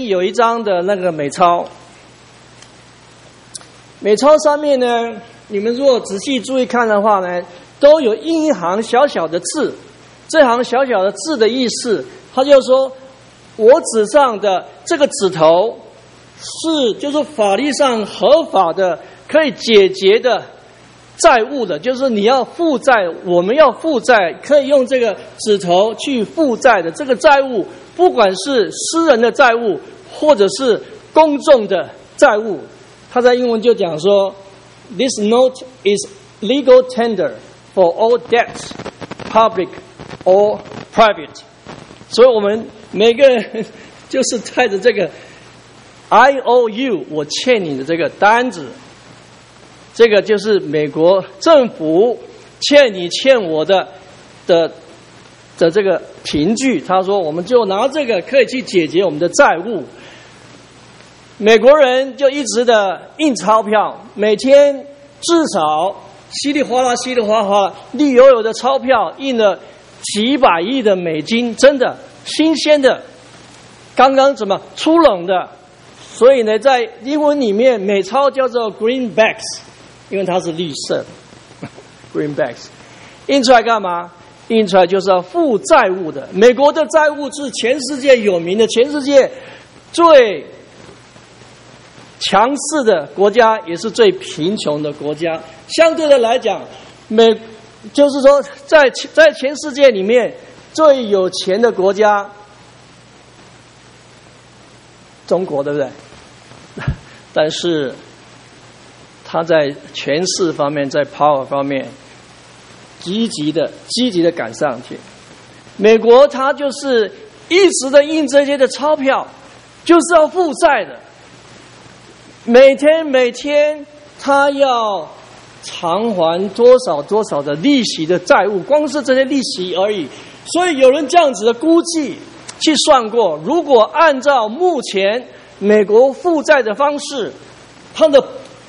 有一张的那个美钞，美钞上面呢，你们如果仔细注意看的话呢，都有印一行小小的字。这行小小的字的意思，他就说，我指上的这个指头就是法律上合法的，可以解决的债务的，就是你要负债，我们要负债，可以用这个指头去负债的这个债务，不管是私人的债务或者是公众的债务，他在英文就讲说 ，This note is legal tender for all debts, public or private。所以我们每个人就是带着这个 I owe you， 我欠你的这个单子。这个就是美国政府欠你欠我的这个凭据，他说我们就拿这个可以去解决我们的债务。美国人就一直的印钞票，每天至少稀里哗啦稀里哗啦绿油油的钞票印了几百亿的美金，真的新鲜的，刚刚怎么出笼的。所以呢，在英文里面美钞叫做 greenbacks，因为它是绿色，greenbacks， 印出来干嘛？印出来就是要付债务的。美国的债务是全世界有名的，全世界最强势的国家，也是最贫穷的国家。相对的来讲，就是说在全世界里面最有钱的国家，中国，对不对？但是他在权势方面，在 power 方面积极的赶上去。美国他就是一直的印这些的钞票，就是要负债的。每天他要偿还多少的利息的债务，光是这些利息而已。所以有人这样子的估计去算过，如果按照目前美国负债的方式，他的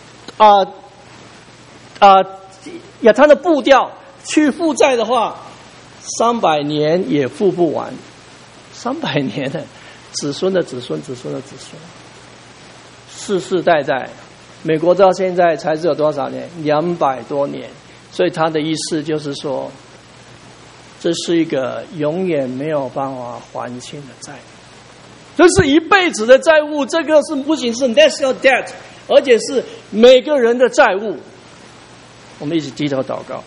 他的步调去负债的话，300年也付不完。300年的子孙的子孙，世世代代，美国到现在才只有多少年？200多年。所以他的意思就是说，这是一个永远没有办法还清的债务，这是一辈子的债务。这个是不仅是 national debt， 而且是每个人的债务。我们一起低头祷告。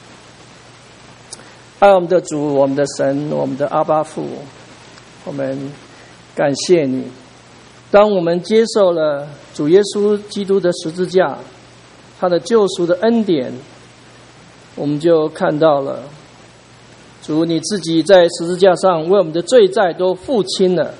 爱我们的主，我们的神，我们的阿爸父，我们感谢你。当我们接受了主耶稣基督的十字架，他的救赎的恩典，我们就看到了主你自己在十字架上为我们的罪债都付清了，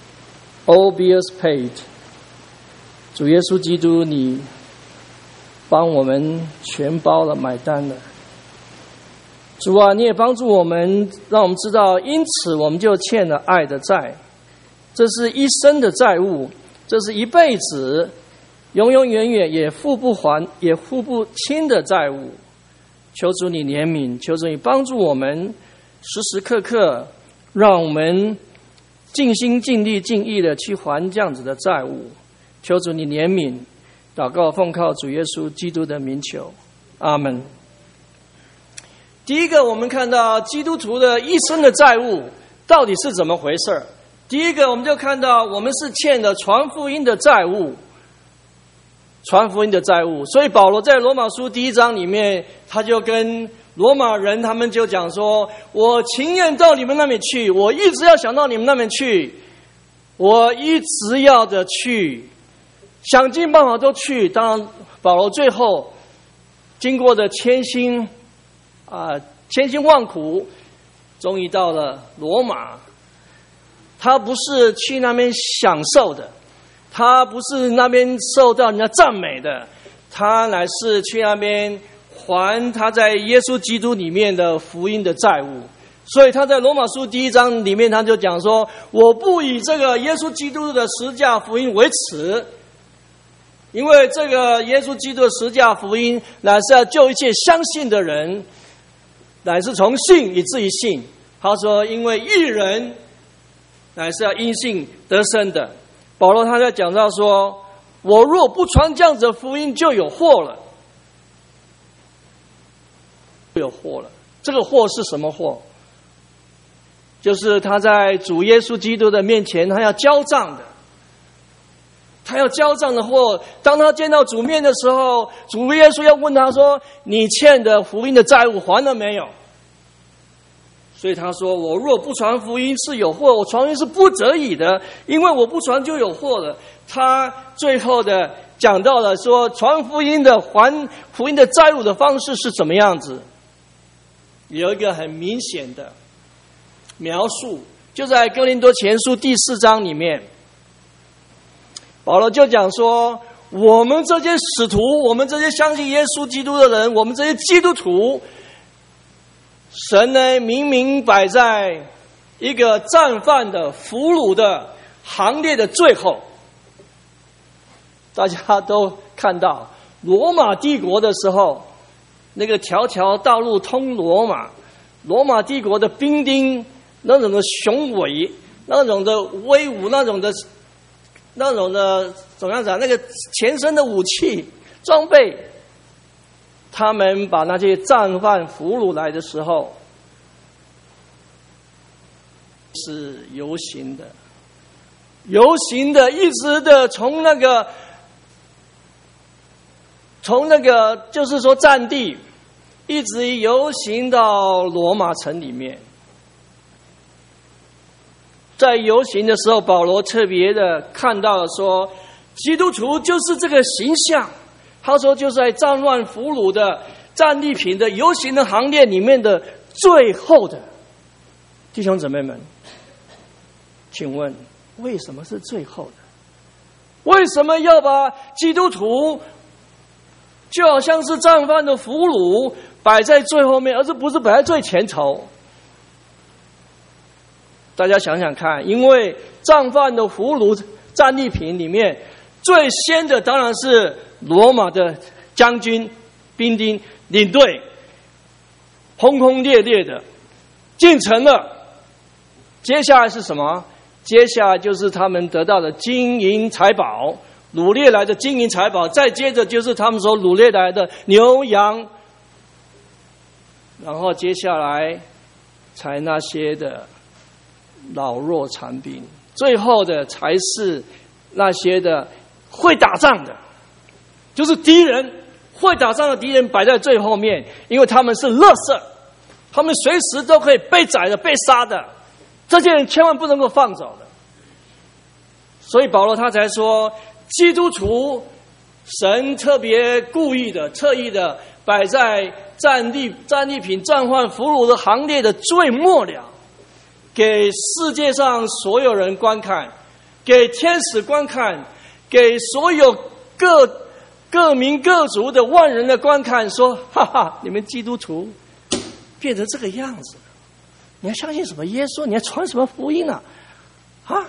all bills paid。 主耶稣基督你帮我们全包了，买单了。主啊，你也帮助我们，让我们知道，因此我们就欠了爱的债。这是一生的债务，这是一辈子永永远远也付不还也付不清的债务。求主你怜悯，求主你帮助我们时时刻刻让我们尽心尽力尽意的去还这样子的债务。求主你怜悯，祷告奉靠主耶稣基督的名求，阿们。第一个，我们看到基督徒的一生的债务到底是怎么回事？第一个，我们就看到我们是欠了传福音的债务，传福音的债务。所以保罗在罗马书1章里面，他就跟罗马人他们就讲说，我情愿到你们那边去，我一直要想到你们那边去，我一直要的去，想尽办法都去。当然保罗最后经过的千辛万苦，终于到了罗马。他不是去那边享受的，他不是那边受到人家赞美的，他乃是去那边还他在耶稣基督里面的福音的债务。所以他在罗马书1章里面，他就讲说，我不以这个耶稣基督的十架福音为耻，因为这个耶稣基督的十架福音乃是要救一切相信的人，乃是从信以至于信。他说因为义人乃是要因信得生的。 保罗他在讲到说，我若不传这样子的福音，就有祸了。有祸了。这个祸是什么祸？就是他在主耶稣基督的面前，他要交账的。他要交账的祸，当他见到主面的时候，主耶稣要问他说：“你欠的福音的债务还了没有？”所以他说：“我若不传福音是有祸，我传福音是不得已的，因为我不传就有祸了。”他最后的讲到了说，传福音的还福音的债务的方式是怎么样子？有一个很明显的描述，就在哥林多前书第4章里面，保罗就讲说，我们这些使徒，我们这些相信耶稣基督的人，我们这些基督徒，神呢明明摆在一个战犯的俘虏的行列的最后。大家都看到罗马帝国的时候，那个条条道路通罗马，罗马帝国的兵丁那种的雄伟，那种的威武，那种的怎么样讲？那个前身的武器装备，他们把那些战犯俘虏来的时候，是游行的，一直的从那个就是说战地，一直游行到罗马城里面。在游行的时候，保罗特别的看到了说，基督徒就是这个形象。他说，就是在战乱俘虏的战利品的游行的行列里面的最后的弟兄姊妹们，请问为什么是最后的？为什么要把基督徒就好像是战犯的俘虏摆在最后面，而不是摆在最前头？大家想想看，因为战犯的俘虏战利品里面最先的当然是罗马的将军、兵丁、领队，轰轰烈烈的进城了。接下来是什么？接下来就是他们得到的金银财宝，掳掠来的金银财宝，再接着就是他们所掳掠来的牛羊，然后接下来才那些的老弱残兵，最后的才是那些的会打仗的，就是敌人，会打仗的敌人摆在最后面，因为他们是垃圾，他们随时都可以被宰的、被杀的，这些人千万不能够放走的。所以保罗他才说，基督徒神特别故意的、特意的摆在战利品、战犯俘虏的行列的最末了，给世界上所有人观看，给天使观看，给所有各民各族的万人的观看，说哈哈，你们基督徒变成这个样子，你还相信什么耶稣？你还传什么福音啊？啊，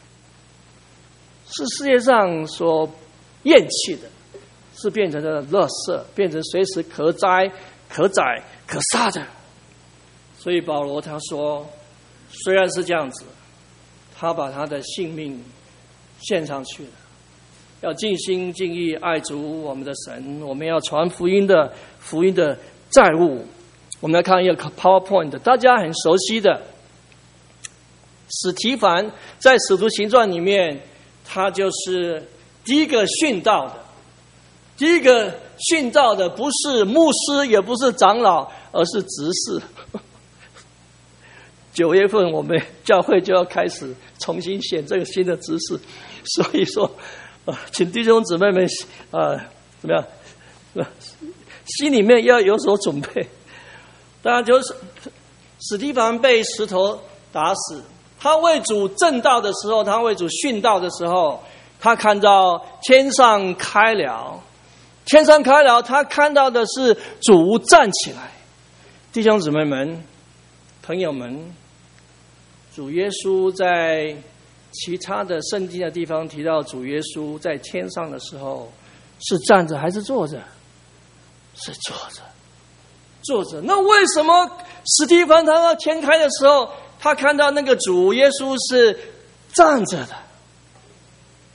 是世界上所厌弃的，是变成了垃圾，变成随时可摘、可宰、可杀的。所以保罗他说，虽然是这样子，他把他的性命献上去了，要尽心尽意爱主我们的神，我们要传福音的债务。我们来看一个 PowerPoint， 大家很熟悉的史提凡，在使徒行传里面，他就是第一个殉道的。第一个殉道的不是牧师，也不是长老，而是执事。9月份我们教会就要开始重新选这个新的执事，所以说请弟兄姊妹们怎么样心里面要有所准备。当然就是史提凡被石头打死，他为主正道的时候，他为主殉道的时候，他看到天上开了，他看到的是主站起来。弟兄姊妹们、朋友们，主耶稣在其他的圣经的地方提到，主耶稣在天上的时候是站着还是坐着？是坐着。那为什么史提凡他到天开的时候，他看到那个主耶稣是站着的？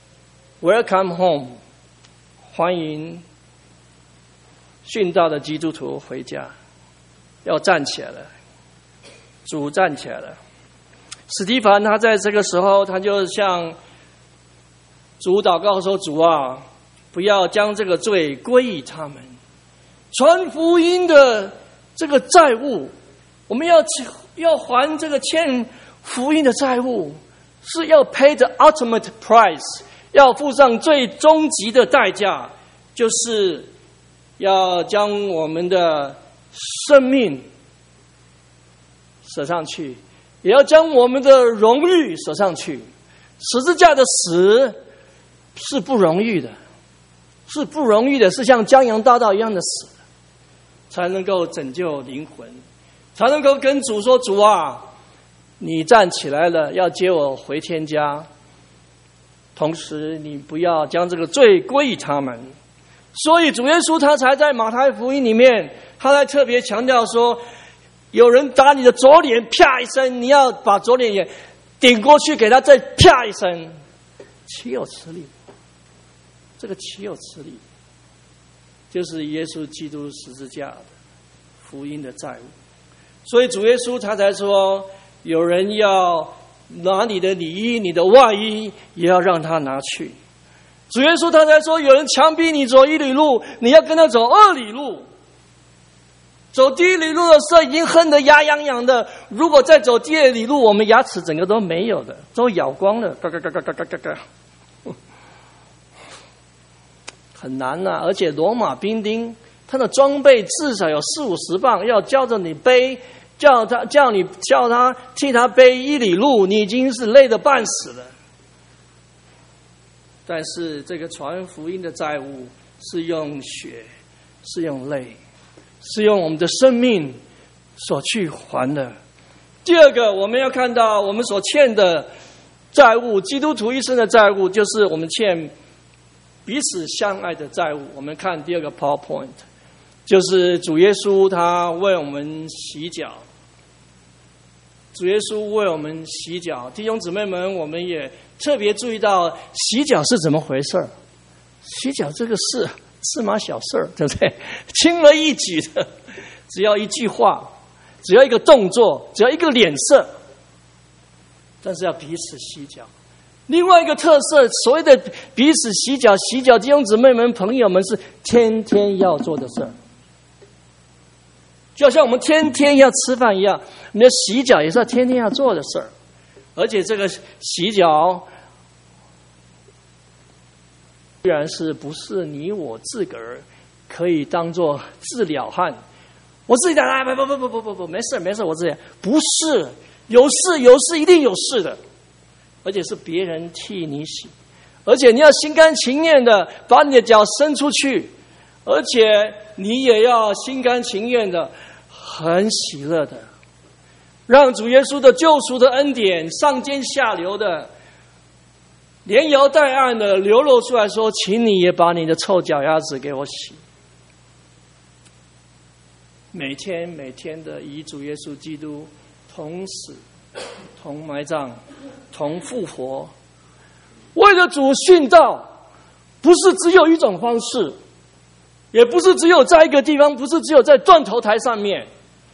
Welcome home， 欢迎殉道的基督徒回家，要站起来了，主站起来了。史提凡他在这个时候，他就向主祷告说：“主啊，不要将这个罪归于他们。传福音的这个债务，我们要还这个欠福音的债务，是要 pay the ultimate price， 要付上最终极的代价，就是要将我们的生命舍上去，也要将我们的荣誉舍上去。十字架的死是不容易的，是像江洋大盗一样的死，才能够拯救灵魂，才能够跟主说：主啊，你站起来了，要接我回天家。同时你不要将这个罪归于他们。所以主耶稣他才在马太福音里面，他在特别强调说，有人打你的左脸，啪一声，你要把左脸也顶过去，给他再啪一声，岂有此理？这个岂有此理？就是耶稣基督十字架的福音的债务。所以主耶稣他才说，有人要拿你的里衣，你的外衣也要让他拿去。主耶稣他才说，有人强逼你走1里路，你要跟他走2里路。走第1里路的时候已经恨得牙痒痒的，如果再走第2里路，我们牙齿整个都没有的，都咬光了，嘎嘎嘎嘎嘎嘎嘎，很难啊。而且罗马兵丁他的装备至少有40-50磅，要叫着你背，叫他替他背1里路，你已经是累得半死了。但是这个传福音的债务是用血，是用泪，是用我们的生命所去还的。第二个，我们要看到我们所欠的债务，基督徒一生的债务，就是我们欠彼此相爱的债务。我们看第二个 PowerPoint， 就是主耶稣他为我们洗脚。主耶稣为我们洗脚，弟兄姊妹们，我们也特别注意到洗脚是怎么回事。洗脚这个事芝麻小事，对不对？轻而易举的，只要一句话，只要一个动作，只要一个脸色，但是要彼此洗脚。另外一个特色，所谓的彼此洗脚，弟兄姊妹们、朋友们，是天天要做的事儿。就好像我们天天要吃饭一样，你的洗脚也是要天天要做的事儿。而且这个洗脚虽然是不是你我自个儿可以当做治疗汉，我自己来，不，没事，我自己不是，有事一定有事的，而且是别人替你洗，而且你要心甘情愿的把你的脚伸出去，而且你也要心甘情愿的、很喜乐的，让主耶稣的救赎的恩典上尖下流的、连摇带按的流露出来说：“请你也把你的臭脚丫子给我洗。”每天的与主耶稣基督同死、同埋葬、同复活，为了主殉道，不是只有一种方式，也不是只有在一个地方，不是只有在断头台上面。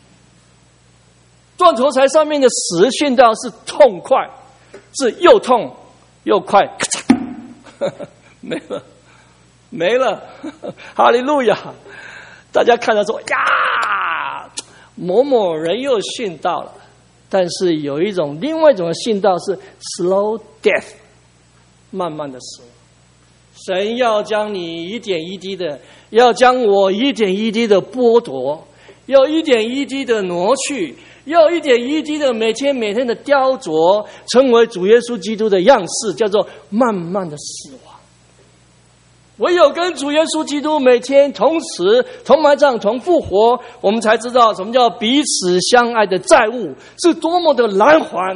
断头台上面的死殉道是痛快，是又痛又快，咔嚓，没了，哈利路亚！大家看到说呀，某某人又殉道了。但是有另外一种的殉道是 slow death， 慢慢的死。神要将你一点一滴的，要将我一点一滴的剥夺，要一点一滴的挪去，要一点一滴的每天的雕琢，成为主耶稣基督的样式，叫做慢慢的死亡。唯有跟主耶稣基督每天同死、同埋葬、同复活，我们才知道什么叫彼此相爱的债务是多么的难还。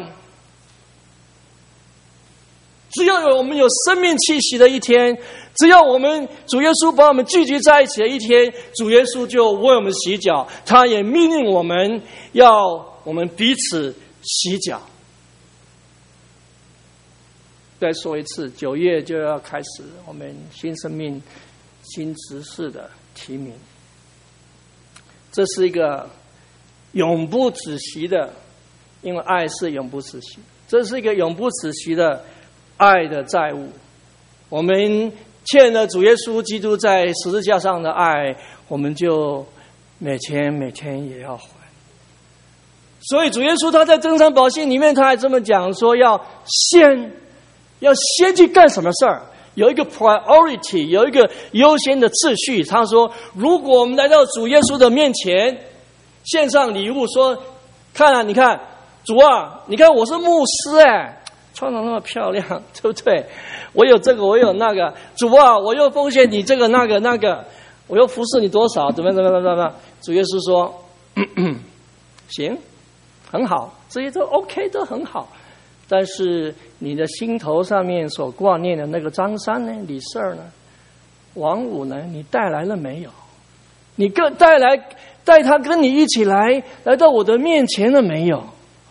只要我们有生命气息的一天，只要我们主耶稣把我们聚集在一起的一天，主耶稣就为我们洗脚，他也命令我们要我们彼此洗脚。 再说一次，9月就要开始我们新生命新执事的提名。这是一个永不止息的，因为爱是永不止息，这是一个永不止息的爱的债务。我们欠了主耶稣基督在十字架上的爱，我们就每天也要还。所以主耶稣他在登山宝训里面他还这么讲说，要先去干什么事儿，有一个 priority， 有一个优先的秩序。他说，如果我们来到主耶稣的面前献上礼物，说看啊，你看主啊，你看我是牧师穿得那么漂亮，对不对？我有这个，我有那个，主啊，我又奉献你这个那个，我又服侍你多少，怎么样？主耶稣说，行，很好，这些都 OK， 都很好。但是你的心头上面所挂念的那个张三呢，李四呢，王五呢，你带来了没有？你带他跟你一起来到我的面前了没有？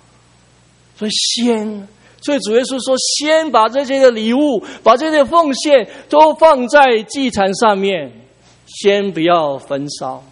所以主耶稣说，先把这些的礼物，把这些奉献都放在祭坛上面，先不要焚烧。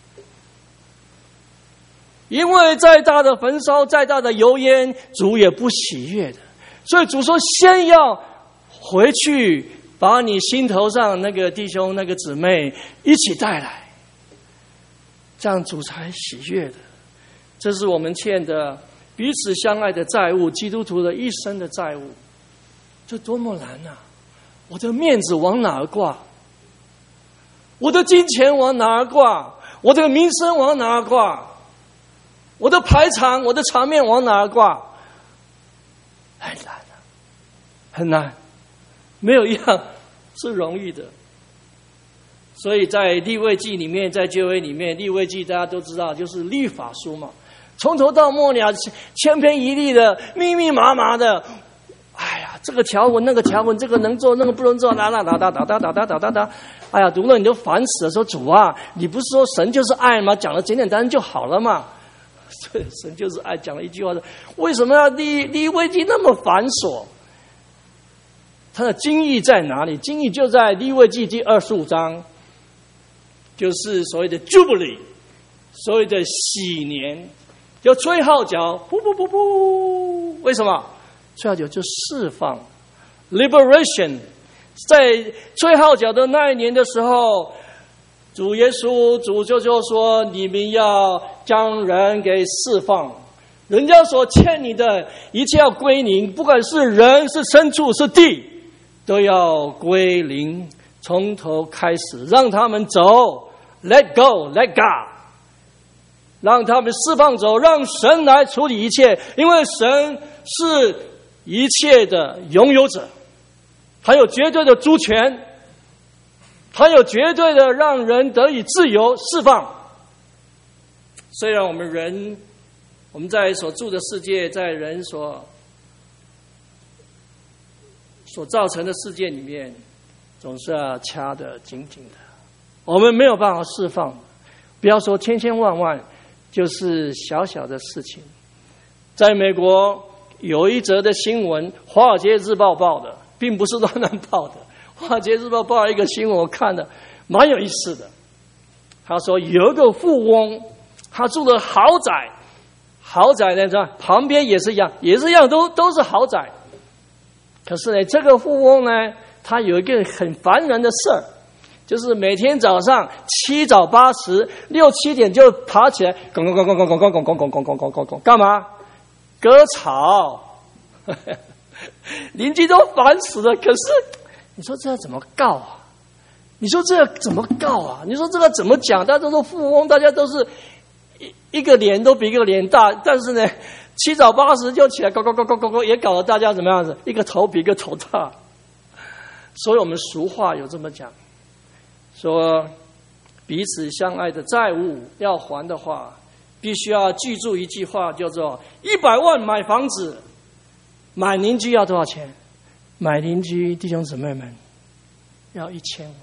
因为再大的焚烧，再大的油烟，主也不喜悦的。所以主说，先要回去把你心头上那个弟兄那个姊妹一起带来，这样主才喜悦的。这是我们欠的彼此相爱的债务，基督徒的一生的债务。这多么难啊！我的面子往哪儿挂？我的金钱往哪儿挂？我的名声往哪儿挂？我的排场，我的场面往哪儿挂？很难啊，很难，没有一样是容易的。所以在利未记里面，在旧约里面，利未记大家都知道，就是律法书嘛，从头到末了千篇一律的，密密麻麻的。哎呀，这个条文那个条文，这个能做那个不能做，打。哎呀，读了你就烦死了。说主啊，你不是说神就是爱吗？讲了简简单单就好了嘛。所以神就是爱，讲了一句话说，为什么要利未记那么繁琐？它的精义在哪里？精义就在利未记第25章，就是所谓的 Jubilee， 所谓的喜年，就吹号角，噗，为什么？吹号角就释放 liberation。 在吹号角的那一年的时候，主耶稣主就说，你们要将人给释放，人家所欠你的一切要归零，不管是人是牲畜是地，都要归零，从头开始，让他们走， let go let God， 让他们释放走，让神来处理一切，因为神是一切的拥有者，他有绝对的主权，他有绝对的让人得以自由释放。虽然我们在所住的世界，在人所造成的世界里面，总是要掐得紧紧的，我们没有办法释放。不要说千千万万，就是小小的事情。在美国有一则的新闻，《华尔街日报》报的，并不是乱报的。《华尔街日报》报了一个新闻，我看的蛮有意思的。他说有一个富翁，他住的豪宅呢，旁边也是一样，都是豪宅。可是呢，这个富翁呢，他有一个很烦人的事儿，就是每天早上7早8时6、7点就爬起来，咣，干嘛？割草，邻居都烦死了。可是你说这要怎么告啊？你说这怎么讲？大家都是富翁，大家都是一个脸都比一个脸大，但是呢，7早8时就起来，咕，也搞得大家怎么样子？一个头比一个头大。所以我们俗话有这么讲，说彼此相爱的债务要还的话，必须要记住一句话，叫做100万买房子，买邻居要多少钱？买邻居弟兄姊妹们要1000万。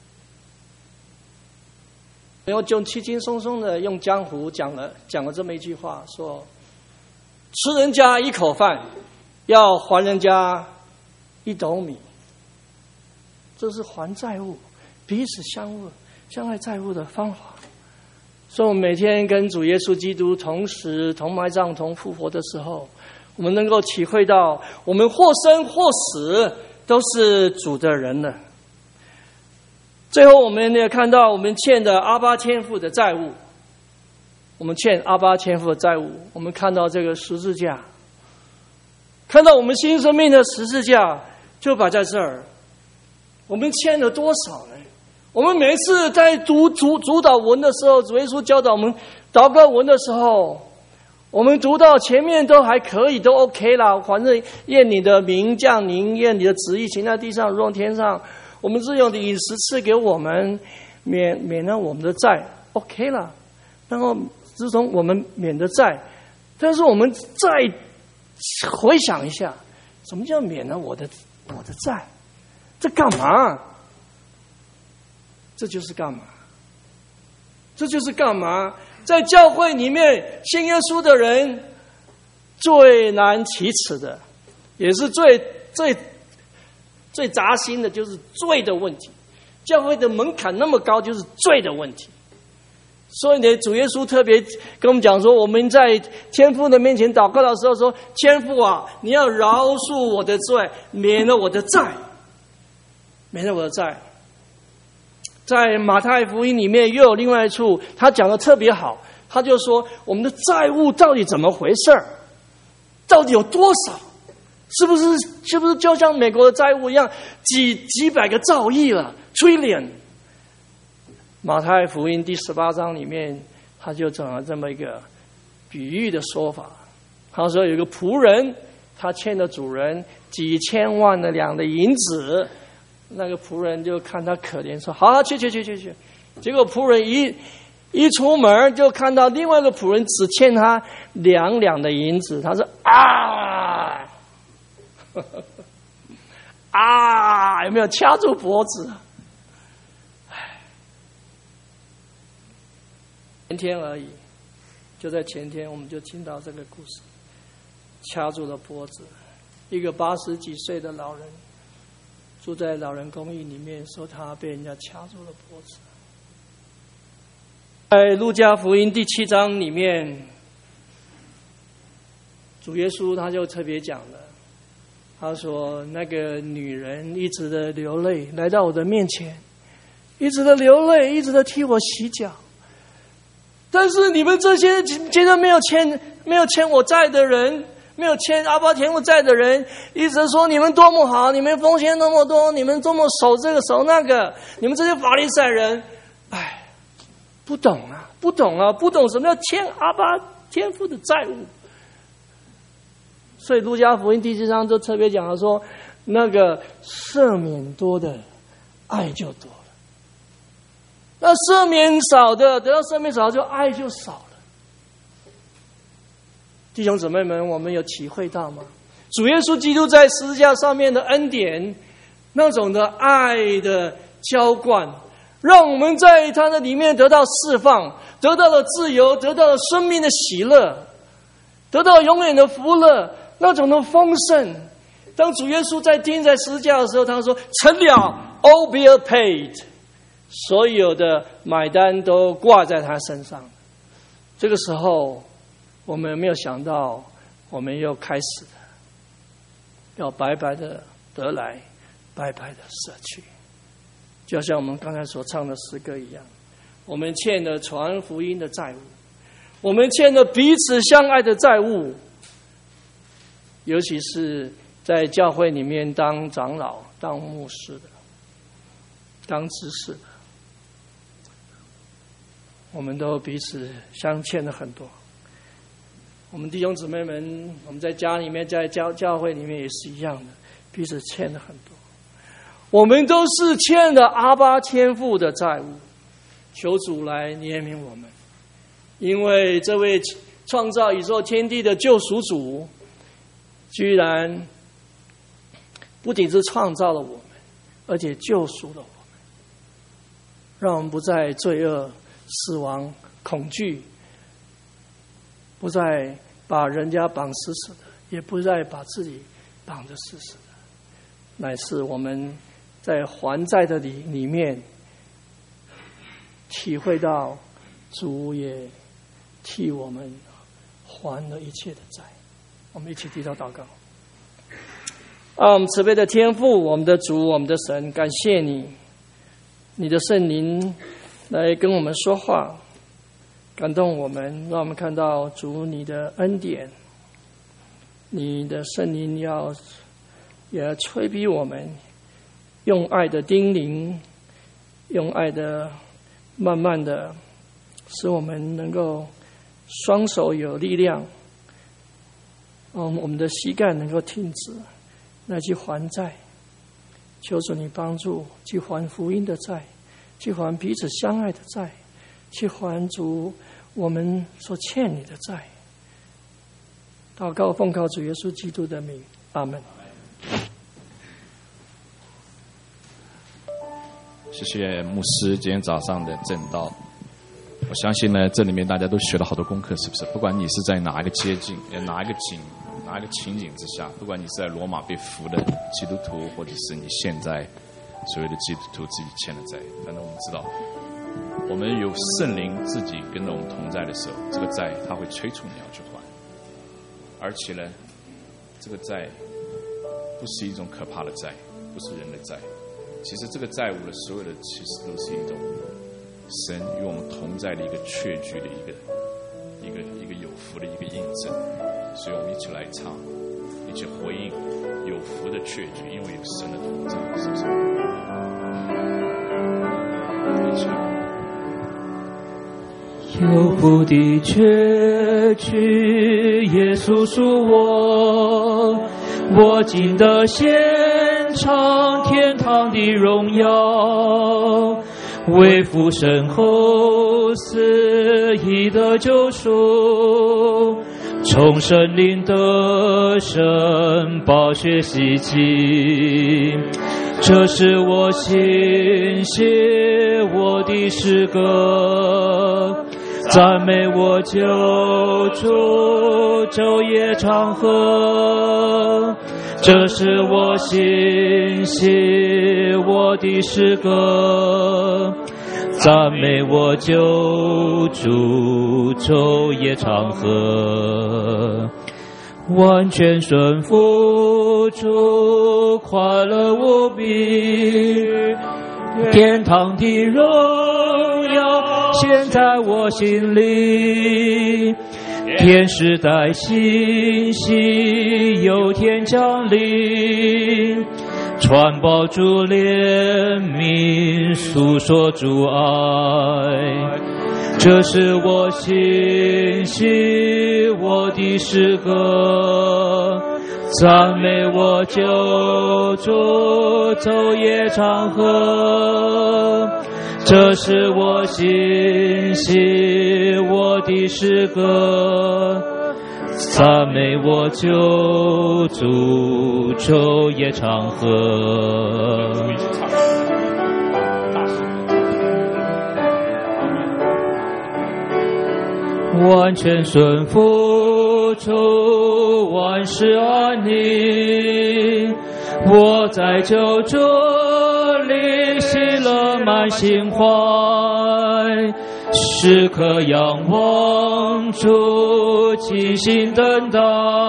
然后就轻轻松松的用江湖讲了这么一句话，说吃人家一口饭，要还人家 1斗米。这是还债务，彼此相爱债务的方法。所以我们每天跟主耶稣基督同死、同埋葬、同复活的时候，我们能够体会到，我们或生或死都是主的人了。最后我们也看到，我们欠的阿爸天父的债务，我们欠阿爸天父的债务。我们看到这个十字架，看到我们新生命的十字架就摆在这儿。我们欠了多少呢？我们每一次在读主祷文的时候，主耶稣教导我们祷告文的时候，我们读到前面都还可以，都 OK 啦。反正愿你的名降临，愿你的旨意行在地上如同天上。我们日用的饮食赐给我们，免了我们的债 ，OK 啦。然后自从我们免的债，但是我们再回想一下，什么叫免了我的债？这干嘛？这就是干嘛？这就是干嘛？在教会里面信耶稣的人最难启齿的，也是最扎心的，就是罪的问题。教会的门槛那么高，就是罪的问题。所以呢，主耶稣特别跟我们讲说，我们在天父的面前祷告的时候说，天父啊，你要饶恕我的罪，免了我的债。免了我的债。在马太福音里面又有另外一处，他讲的特别好，他就说我们的债务到底怎么回事儿，到底有多少，是不是就像美国的债务一样，几百个兆亿了 ，trillion。马太福音第18章里面，他就讲了这么一个比喻的说法。他说有一个仆人，他欠了主人几千万的两的银子。那个仆人就看他可怜，说：“好，去。”结果仆人一出门，就看到另外一个仆人只欠他2两的银子。他说：“啊，有没有掐住脖子？”前天而已，就在前天，我们就听到这个故事，掐住了脖子，一个80几岁的老人。住在老人公寓里面，说他被人家掐住了脖子。在路加福音第7章里面，主耶稣他就特别讲了，他说那个女人一直的流泪来到我的面前，一直的流泪，一直的替我洗脚。但是你们这些现在没有欠我债的人，没有欠阿爸天父债的人，一直说你们多么好，你们奉献那么多，你们多么守这个守那个，你们这些法利赛人，不懂什么叫欠阿爸天父的债务。所以路加福音第7章就特别讲了说，那个赦免多的爱就多了，那赦免少的得到赦免少，就爱就少了。弟兄姊妹们，我们有体会到吗？主耶稣基督在十字架上面的恩典，那种的爱的浇灌，让我们在他的里面得到释放，得到了自由，得到了生命的喜乐，得到永远的福乐，那种的丰盛。当主耶稣在钉在十字架的时候，他说：“成了 ，all bill paid。”所有的买单都挂在他身上。这个时候，我们有没有想到，我们又开始了要白白的得来，白白的舍去，就像我们刚才所唱的诗歌一样，我们欠了传福音的债务，我们欠了彼此相爱的债务，尤其是在教会里面当长老、当牧师的、当执事的，我们都彼此相欠了很多。我们弟兄姊妹们，我们在家里面，在教会里面也是一样的，彼此欠了很多。我们都是欠了阿爸天父的债务，求主来怜悯我们。因为这位创造宇宙天地的救赎主，居然不仅是创造了我们，而且救赎了我们，让我们不再罪恶、死亡、恐惧，不再把人家绑死死的，也不再把自己绑得死死的， 乃是我们在还债的里面体会到主也替我们还了一切的债。我们一起低头祷告。我们慈悲的天父，我们的主，我们的神，感谢你，你的圣灵来跟我们说话，感动我们，让我们看到主你的恩典，你的圣灵也要催逼我们，用爱的叮咛，用爱的慢慢的使我们能够双手有力量，我们的膝盖能够挺直来去还债。求主你帮助，去还福音的债，去还彼此相爱的债，去还主我们所欠你的债。祷告奉靠主耶稣基督的名，阿们。 谢谢牧师今天早上的正道。我相信呢，这里面大家都学了好多功课，是不是？不管你是在哪一个街境、哪一个情景之下，不管你是在罗马被俘的基督徒，或者是你现在所谓的基督徒自己欠的债，反正我们知道，我们有圣灵自己跟着我们同在的时候，这个债他会催促你要去还。而且呢，这个债不是一种可怕的债，不是人的债。其实这个债务的所有的，其实都是一种神与我们同在的一个确据的一个有福的一个印证。所以我们一起来唱，一起回应有福的确据，因为有神的同在，是不是？一起有福的确据，耶稣属我进得现场天堂的荣耀，为父身后死义的救赎，从神灵得胜，宝血洗净，这是我心写我的诗歌，赞美我救主，昼夜长和。这是我心写我的诗歌，赞美我救主，昼夜长和。完全顺服主，快乐无比，天堂的荣耀现在我心里，天时代信息有天降临，传报主怜悯，诉说主爱，这是我心系我的诗歌，赞美我救主，昼夜长和。这是我心系我的诗歌，赞美我救主，昼夜长和。完全顺服主，万事安宁，我在救主里喜乐满心怀，时刻仰望主，静心等待，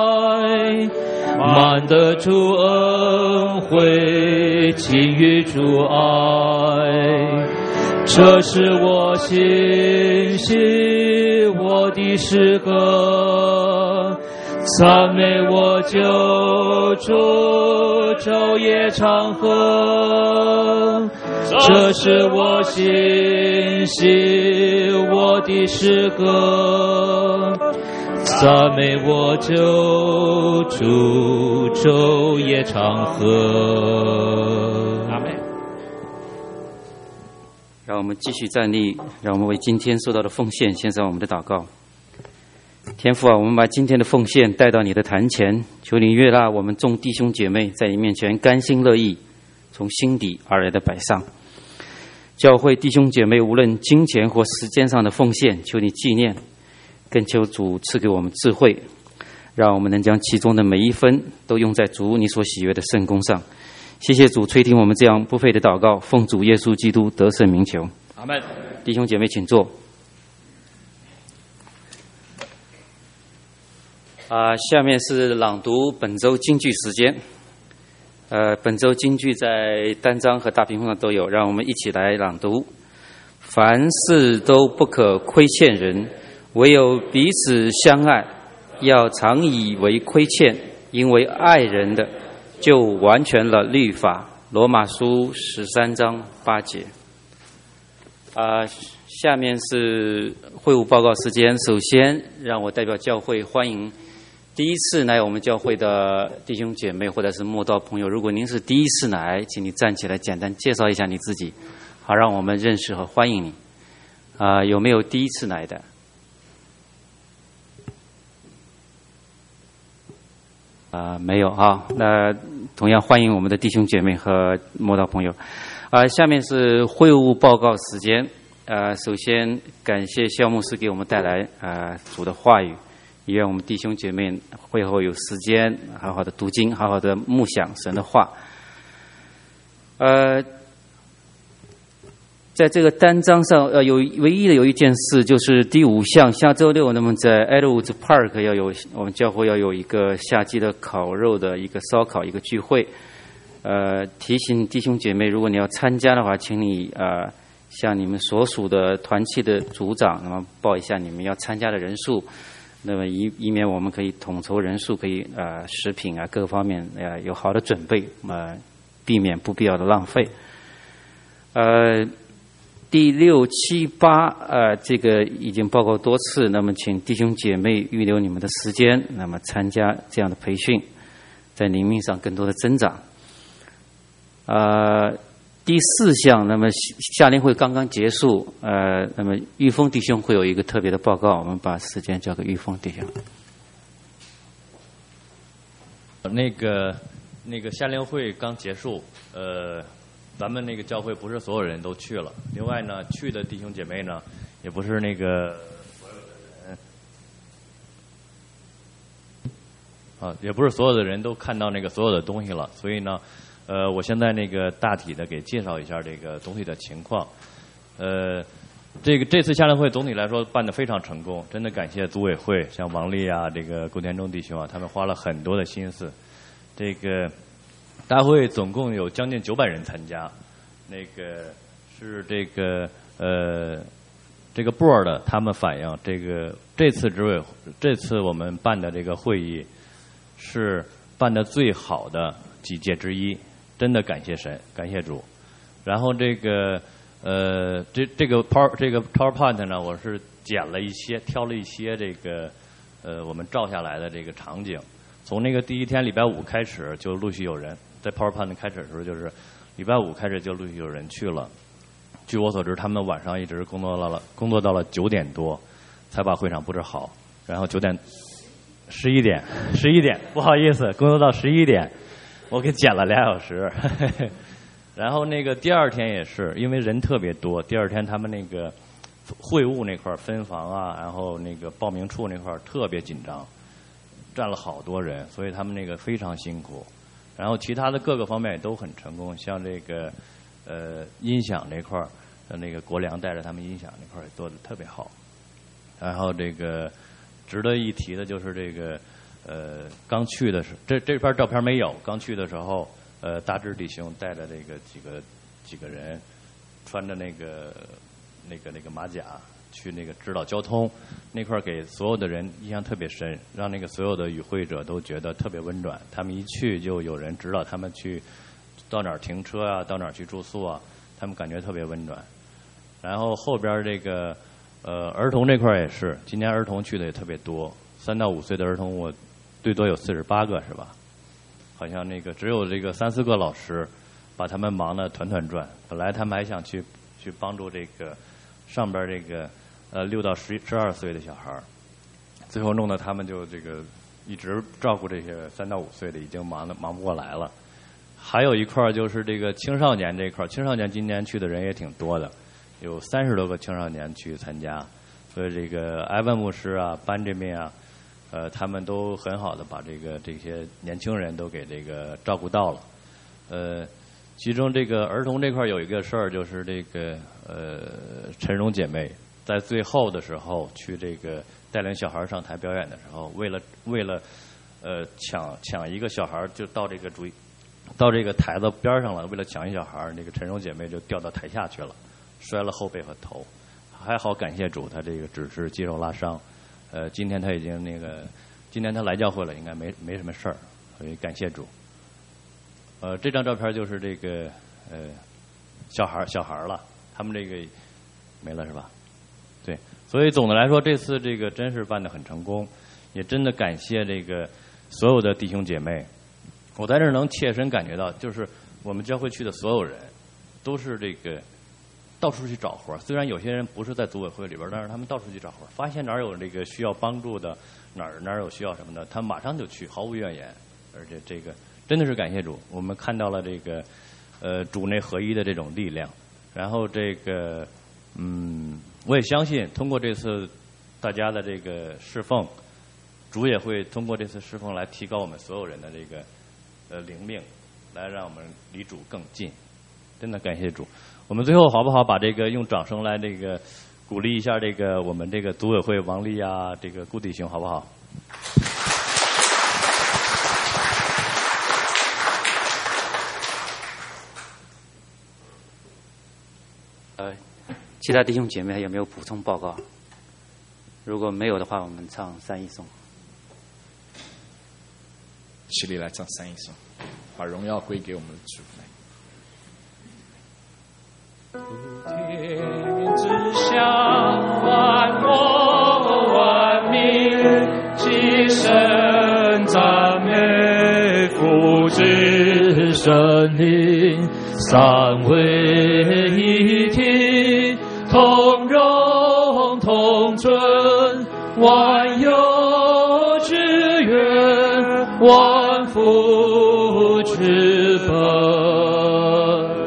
满得主恩惠，给予主爱，这是我心系我的诗歌，赞美我救主，昼夜长和。这是我心系我的诗歌，赞美我救主，昼夜长和。 阿们。让我们继续站立，让我们为今天受到的奉献献上我们的祷告。天父啊，我们把今天的奉献带到你的坛前，求你悦纳我们众弟兄姐妹在你面前甘心乐意从心底而来的摆上。教会弟兄姐妹无论金钱或时间上的奉献，求你纪念，更求主赐给我们智慧，让我们能将其中的每一分都用在主你所喜悦的圣工上， 谢谢主垂听我们这样不配的祷告，奉主耶稣基督得胜名求， 阿门。 弟兄姐妹请坐。下面是朗读本周金句时间。本周金句在单章和大屏幕上都有，让我们一起来朗读。凡事都不可亏欠人，唯有彼此相爱，要常以为亏欠，因为爱人的就完全了律法。罗马书13章8节。下面是会务报告时间。首先，让我代表教会欢迎第一次来我们教会的弟兄姐妹或者是慕道朋友。如果您是第一次来，请你站起来简单介绍一下你自己，好让我们认识和欢迎你。有没有第一次来的？没有啊。那同样欢迎我们的弟兄姐妹和慕道朋友。下面是会务报告时间。首先感谢肖牧师给我们带来主的话语，也愿我们弟兄姐妹会后有时间好好的读经，好好的默想神的话。在这个单章上，唯一的有一件事，就是第5项，下周六，那么在 Edwards Park 要有我们教会要有一个夏季的烤肉的一个烧烤一个聚会。提醒弟兄姐妹，如果你要参加的话，请你向你们所属的团契的组长，那么报一下你们要参加的人数，那么以免我们可以统筹人数，可以食品各个方面有好的准备，避免不必要的浪费。第6、7、8，这个已经报告多次，那么请弟兄姐妹预留你们的时间，那么参加这样的培训，在灵命上更多的增长。第4项，那么夏令会刚刚结束，那么玉峰弟兄会有一个特别的报告，我们把时间交给玉峰弟兄。 那个夏令会刚结束，咱们那个教会不是所有人都去了，另外呢，去的弟兄姐妹呢，也不是那个所有的人，也不是所有的人都看到那个所有的东西了，所以呢，我现在那个大体的给介绍一下这个总体的情况。这次夏令会总体来说办得非常成功，真的感谢组委会，像王丽啊，这个顾天中弟兄啊，他们花了很多的心思。这个大会总共有将近900人参加，那个是这个board 他们反映，这次我们办的这个会议是办得最好的几届之一，真的感谢神，感谢主。然后这个 PowerPoint 呢，我是挑了一些这个我们照下来的这个场景。从那个第一天礼拜5开始，就陆续有人在 PowerPoint 开始的时候，就是礼拜5开始就陆续有人去了。据我所知，他们晚上一直工作到了9点多，才把会场布置好。然后11点，不好意思，工作到11点，我给减了2小时。然后那个第二天也是，因为人特别多，第二天他们那个会务那块分房啊，然后那个报名处那块特别紧张，占了好多人，所以他们那个非常辛苦。然后其他的各个方面也都很成功，像这个音响这块那个国良带着他们音响那块也做得特别好。然后这个值得一提的就是这个刚去的时候，这片照片没有，刚去的时候大志弟兄带着这个几个人，穿着那个马甲去那个指导交通那块，给所有的人印象特别深，让那个所有的与会者都觉得特别温暖。他们一去就有人指导他们去到哪儿停车啊，到哪儿去住宿啊，他们感觉特别温暖。然后后边这个儿童这块也是，今年儿童去的也特别多，3到5岁的儿童我最多有48个是吧？好像那个只有这个3、4个老师把他们忙得团团转。本来他们还想去帮助这个上边这个6到12岁的小孩，最后弄得他们就这个一直照顾这些3到5岁的，已经忙不过来了。还有一块就是这个青少年这一块，青少年今年去的人也挺多的，有30多个青少年去参加，所以这个埃文牧师啊、班这边啊，他们都很好的把这些年轻人都给这个照顾到了。 其中这个儿童这块有一个事儿，就是这个陈荣姐妹在最后的时候去这个带领小孩上台表演的时候，为了抢一个小孩，就到这个台子边上了，为了抢一小孩，那个陈荣姐妹就掉到台下去了，摔了后背和头。还好感谢主，她这个只是肌肉拉伤。今天她已经今天她来教会了，应该没什么事儿，所以感谢主。这张照片就是这个小孩了，他们这个没了是吧？对，所以总的来说，这次这个真是办得很成功，也真的感谢这个所有的弟兄姐妹。我在这儿能切身感觉到，就是我们教会去的所有人，都是这个到处去找活。虽然有些人不是在组委会里边，但是他们到处去找活，发现哪儿有这个需要帮助的，哪儿有需要什么的，他马上就去，毫无怨言。而且这个真的是感谢主，我们看到了这个主内合一的这种力量。然后这个我也相信通过这次大家的这个侍奉，主也会通过这次侍奉来提高我们所有人的这个灵命，来让我们离主更近。真的感谢主。我们最后好不好把这个用掌声来这个鼓励一下这个我们这个组委会王丽啊，这个顾弟兄好不好？ 其他弟兄姐妹还有没有补充报告？如果没有的话，我们唱三一颂。 起立来唱三一颂，把荣耀归给我们的主。 天之下，万国万民齐声赞美父子圣灵，三位一体，同荣同尊，万有之源，万福之本。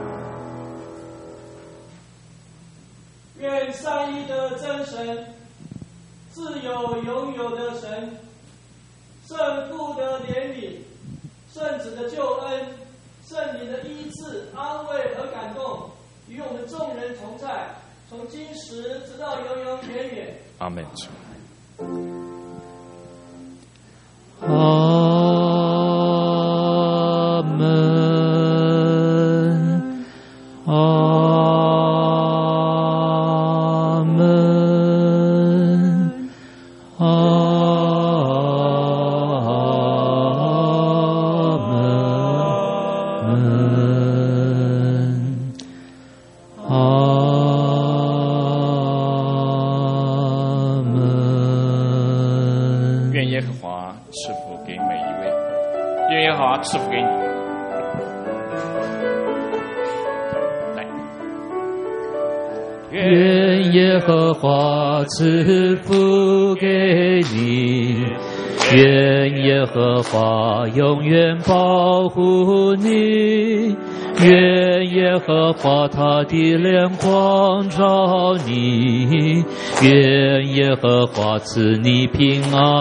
愿三一的真神，自有永有的神，圣父的怜悯，圣子的救恩，圣灵的医治、安慰和感动，与我们众人同在，从今时直到永永远远。 阿门。 阿门，阿门，阿门，阿门。 愿耶和华赐福给每一位，愿耶和华赐福给你。来， 愿耶和华赐福给你，愿耶和华永远保护你，愿耶和华他的亮光照你，愿耶和华赐你平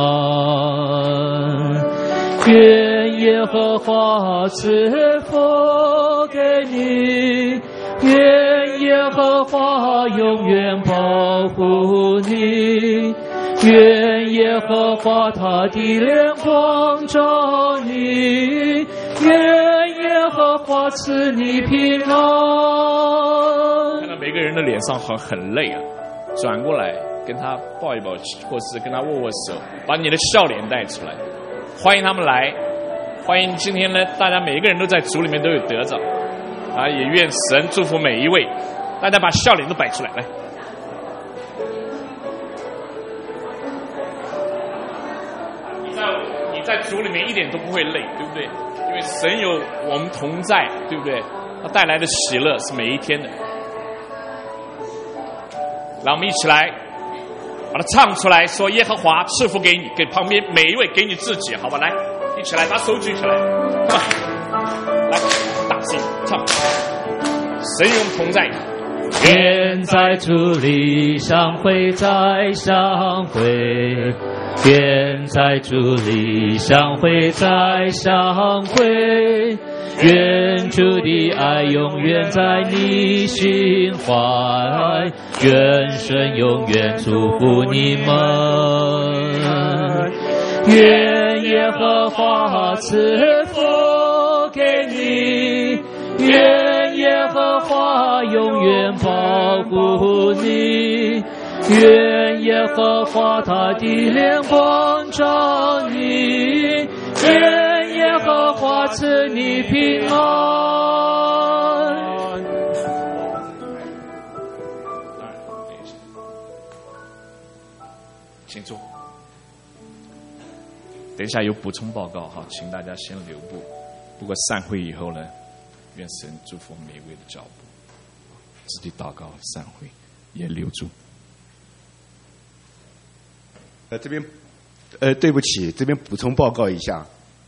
安，愿耶和华赐福给你，愿耶和华永远保护你，愿耶和华他的亮光照你，愿耶和华赐你平安。 看到每个人的脸上很累啊，转过来跟他抱一抱，或是跟他握握手，把你的笑脸带出来，欢迎他们来，欢迎今天呢，大家每一个人都在主里面都有得着啊，也愿神祝福每一位，大家把笑脸都摆出来，来。你在主里面一点都不会累，对不对？因为神有我们同在，对不对？他带来的喜乐是每一天的。让我们一起来把它唱出来，说耶和华赐福给你，给旁边每一位，给你自己，好吧？来，一起来，把手举起来，来，大声唱，神与我们同在。 愿在主里相会，再相会，愿在主里相会，再相会， 愿主的爱永远在你心怀，愿神永远祝福你们。愿耶和华赐福给你，愿耶和华永远保护你，愿耶和华他的脸光照你，愿耶和华赐你平安。 请坐。等一下有补充报告哈，请大家先留步。不过散会以后呢，愿神祝福每位的脚步。自己祷告，散会也留住。 这边，对不起，这边补充报告一下。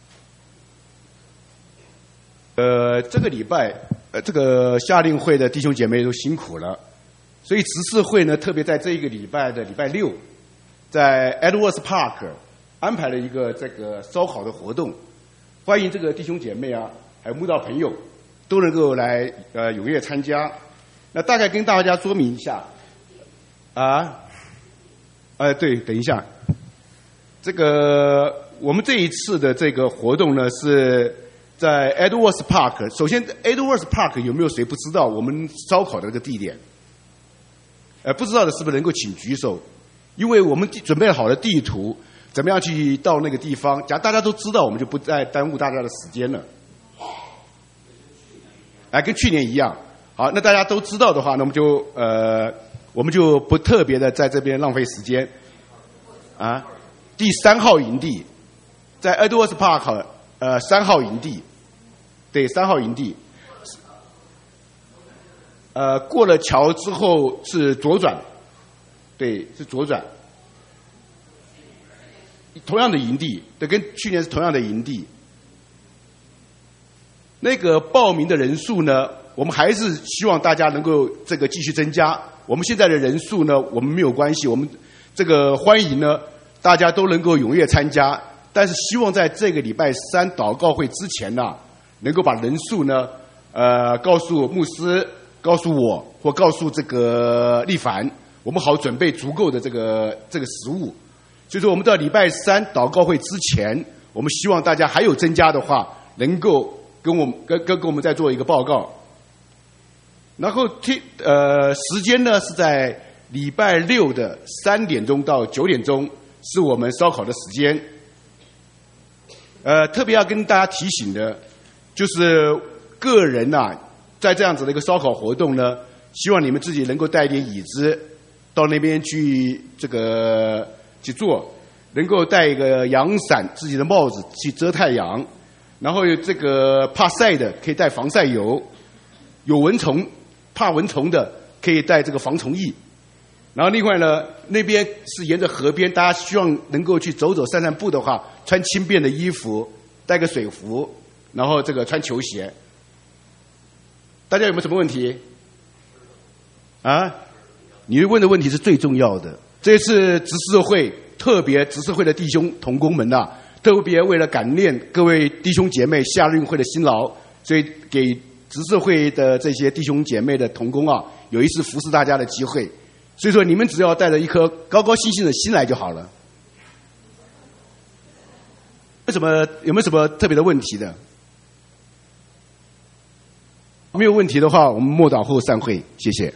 这个礼拜，这个夏令会的弟兄姐妹都辛苦了，所以执事会呢，特别在这一个礼拜的礼拜六，在 Edwards Park 安排了一个这个烧烤的活动，欢迎这个弟兄姐妹啊，还有慕道朋友都能够来踊跃参加。那大概跟大家说明一下，对，等一下，这个我们这一次的这个活动呢是在 Edwards Park。首先 ，Edwards Park 有没有谁不知道我们烧烤的这个地点？不知道的是不是能够请举手？因为我们准备好了地图，怎么样去到那个地方？假如大家都知道，我们就不再耽误大家的时间了。跟去年一样。好，那大家都知道的话，那我们就不特别的在这边浪费时间。第3号营地，在 Edwards Park 3号营地，对，3号营地。过了桥之后是左转，对，是左转。同样的营地，对，跟去年是同样的营地。那个报名的人数呢，我们还是希望大家能够这个继续增加。我们现在的人数呢，我们没有关系，我们这个欢迎呢，大家都能够踊跃参加。但是希望在这个礼拜3祷告会之前呢，能够把人数呢，告诉牧师，告诉我，或告诉这个立凡，我们好准备足够的这个食物。所以说，我们到礼拜3祷告会之前，我们希望大家还有增加的话，能够跟我们再做一个报告。然后时间呢是在礼拜6的3点钟到9点钟，是我们烧烤的时间。特别要跟大家提醒的，就是个人在这样子的一个烧烤活动呢，希望你们自己能够带一点椅子到那边去去做，能够带一个阳伞、自己的帽子去遮太阳，然后这个怕晒的可以带防晒油，有蚊虫怕蚊虫的可以带这个防虫液。然后另外呢，那边是沿着河边，大家希望能够去走走散散步的话，穿轻便的衣服，带个水壶，然后穿球鞋。大家有没有什么问题？你问的问题是最重要的。这次执事会特别执事会的弟兄同工们特别为了感念各位弟兄姐妹夏令会的辛劳，所以给执事会的这些弟兄姐妹的同工有一次服侍大家的机会。所以说你们只要带着一颗高高兴兴的心来就好了。有没有什么特别的问题的？没有问题的话，我们默祷后散会，谢谢。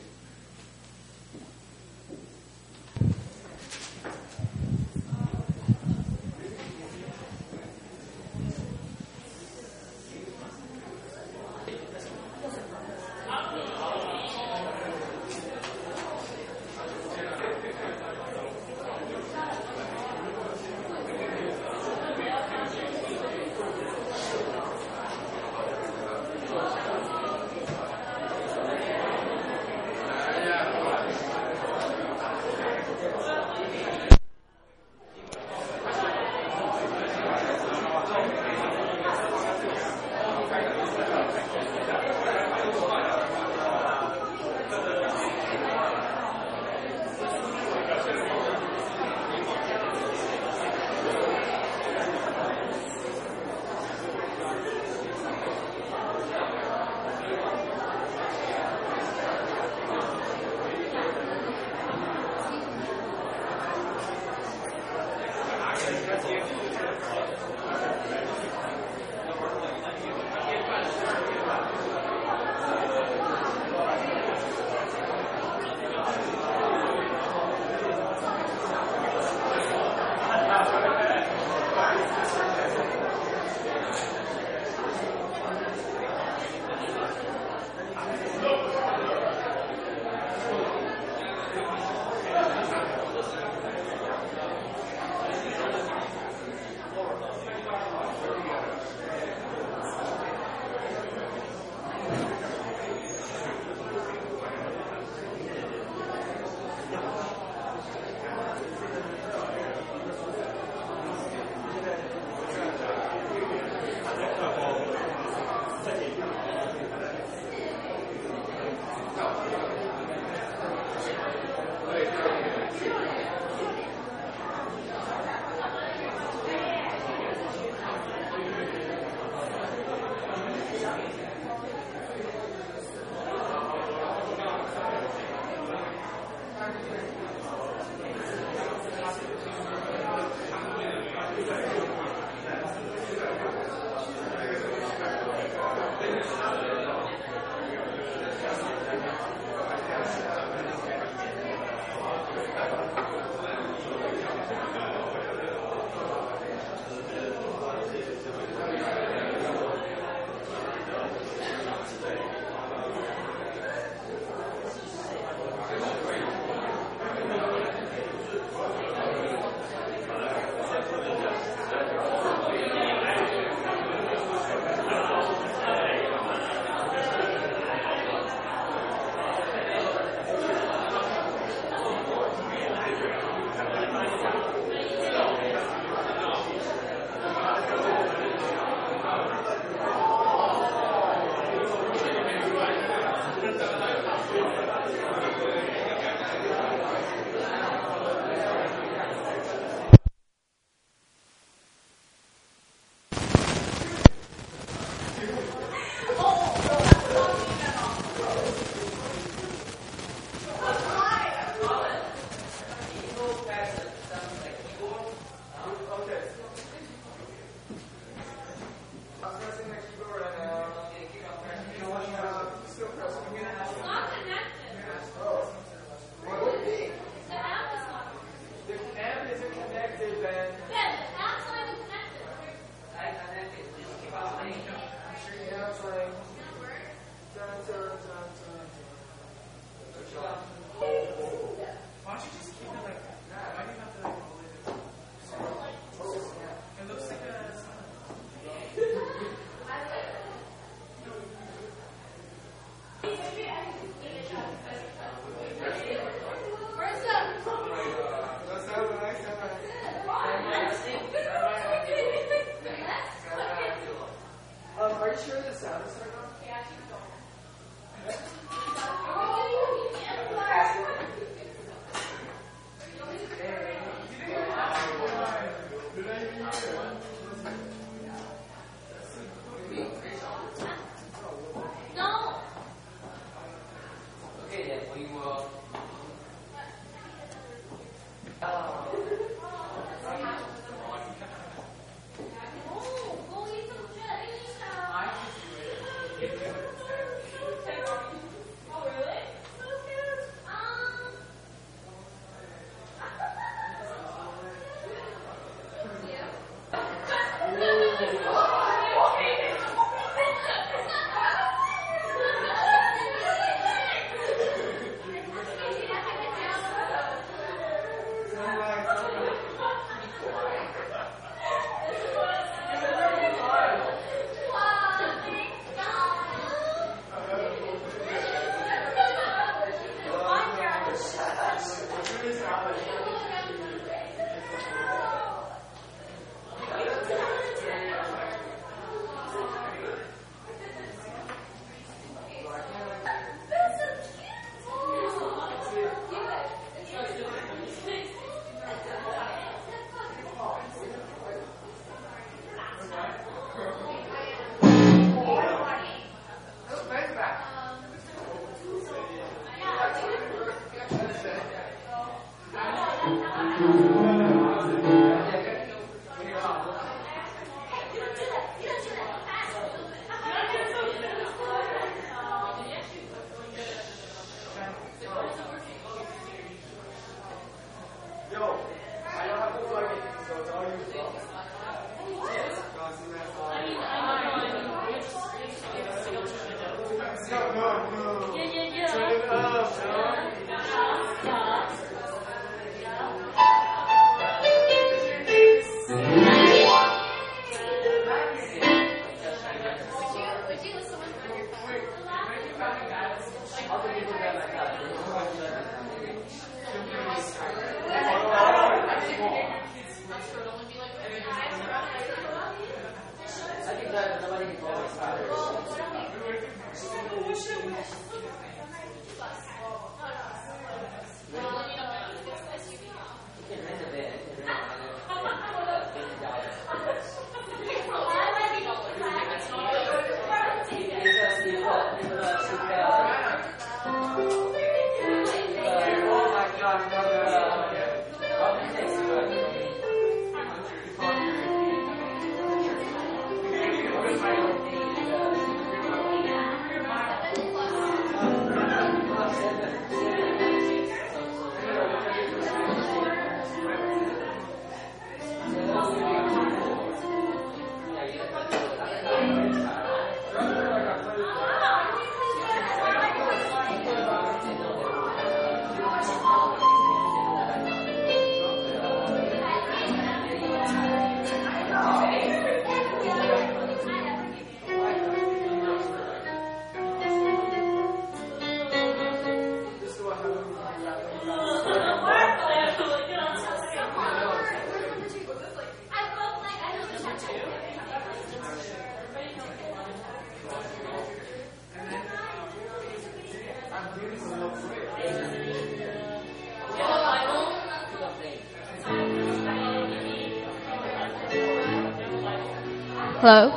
Hello?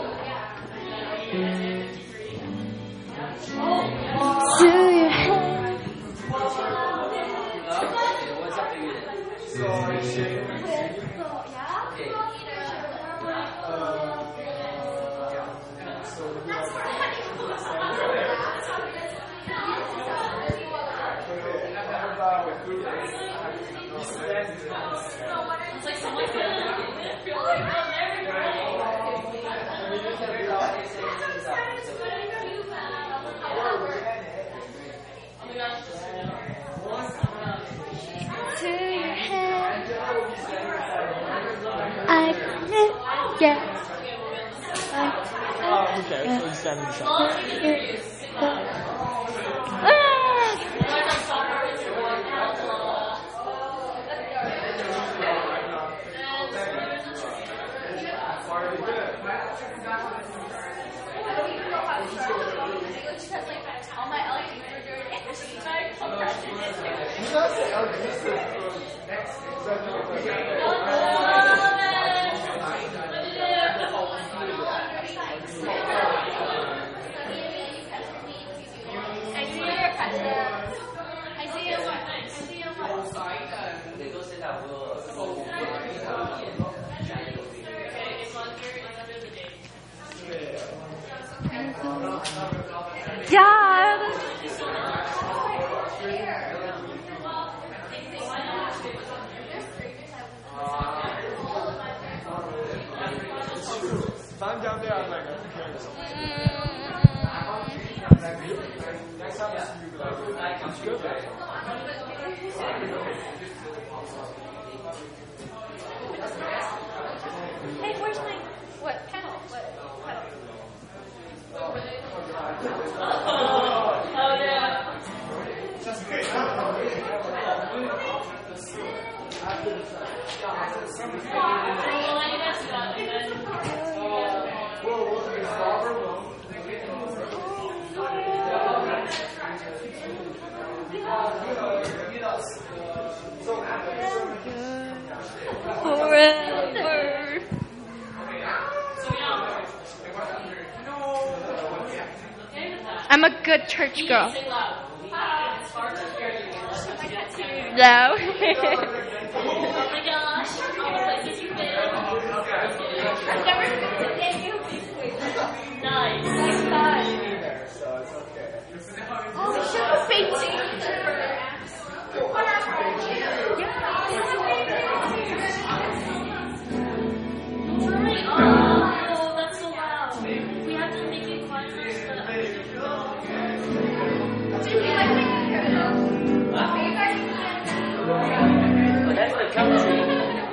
To your head. Hey, where's my what pedal? What pedal? Oh yeah. Forever. I'm a good church girl. No. Oh my gosh. All the places you've been. I've never been to any of these places. Nice. Next time. Oh, we should have baked Oh, that's so loud. We have to make it quieter so that I That's like coming.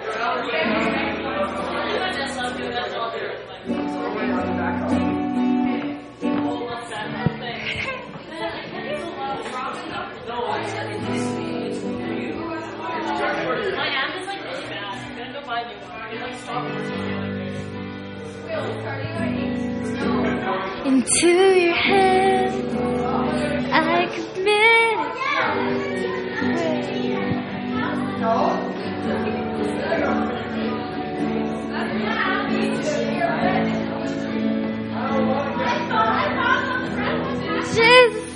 My amp is like really bad. I'm gonna go buy a new one. It like stopped working. Into your hands, I commit. Jesus.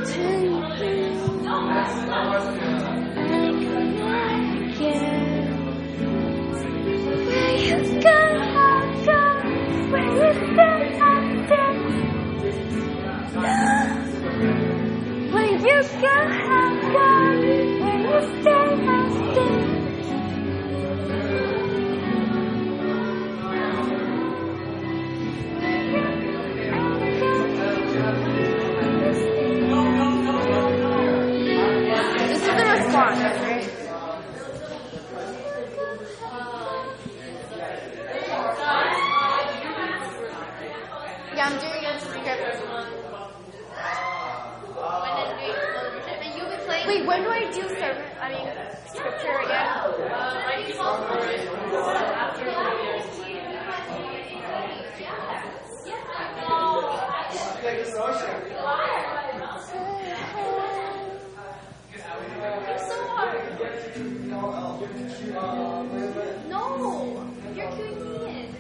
Yeah, I'm doing a script. Wait, when do I do scripture again? No, you're queuing me in.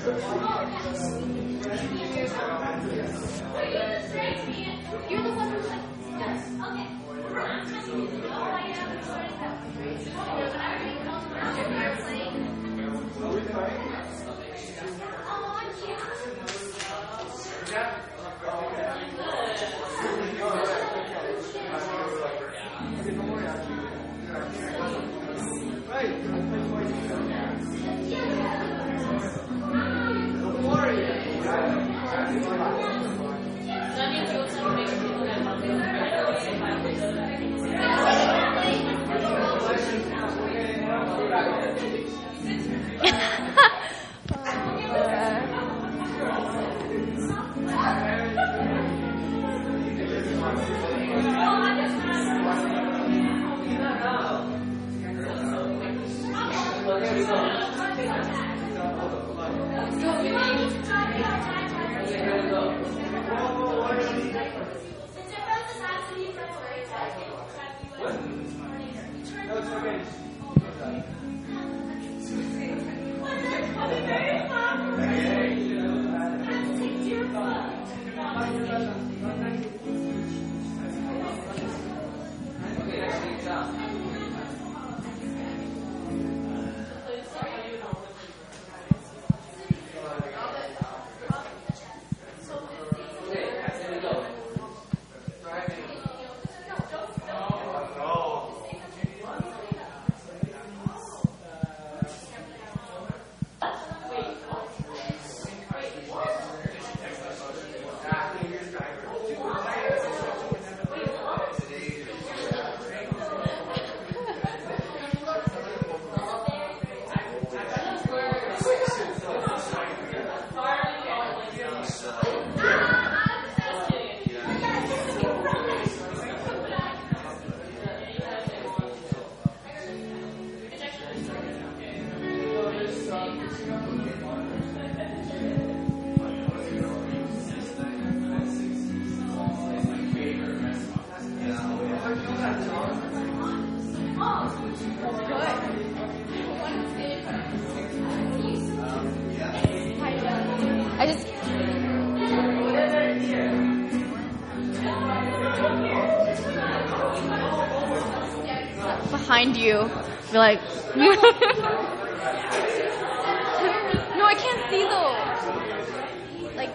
You're the one who's like, okay. Behind you, be like, no, I can't see though. Like,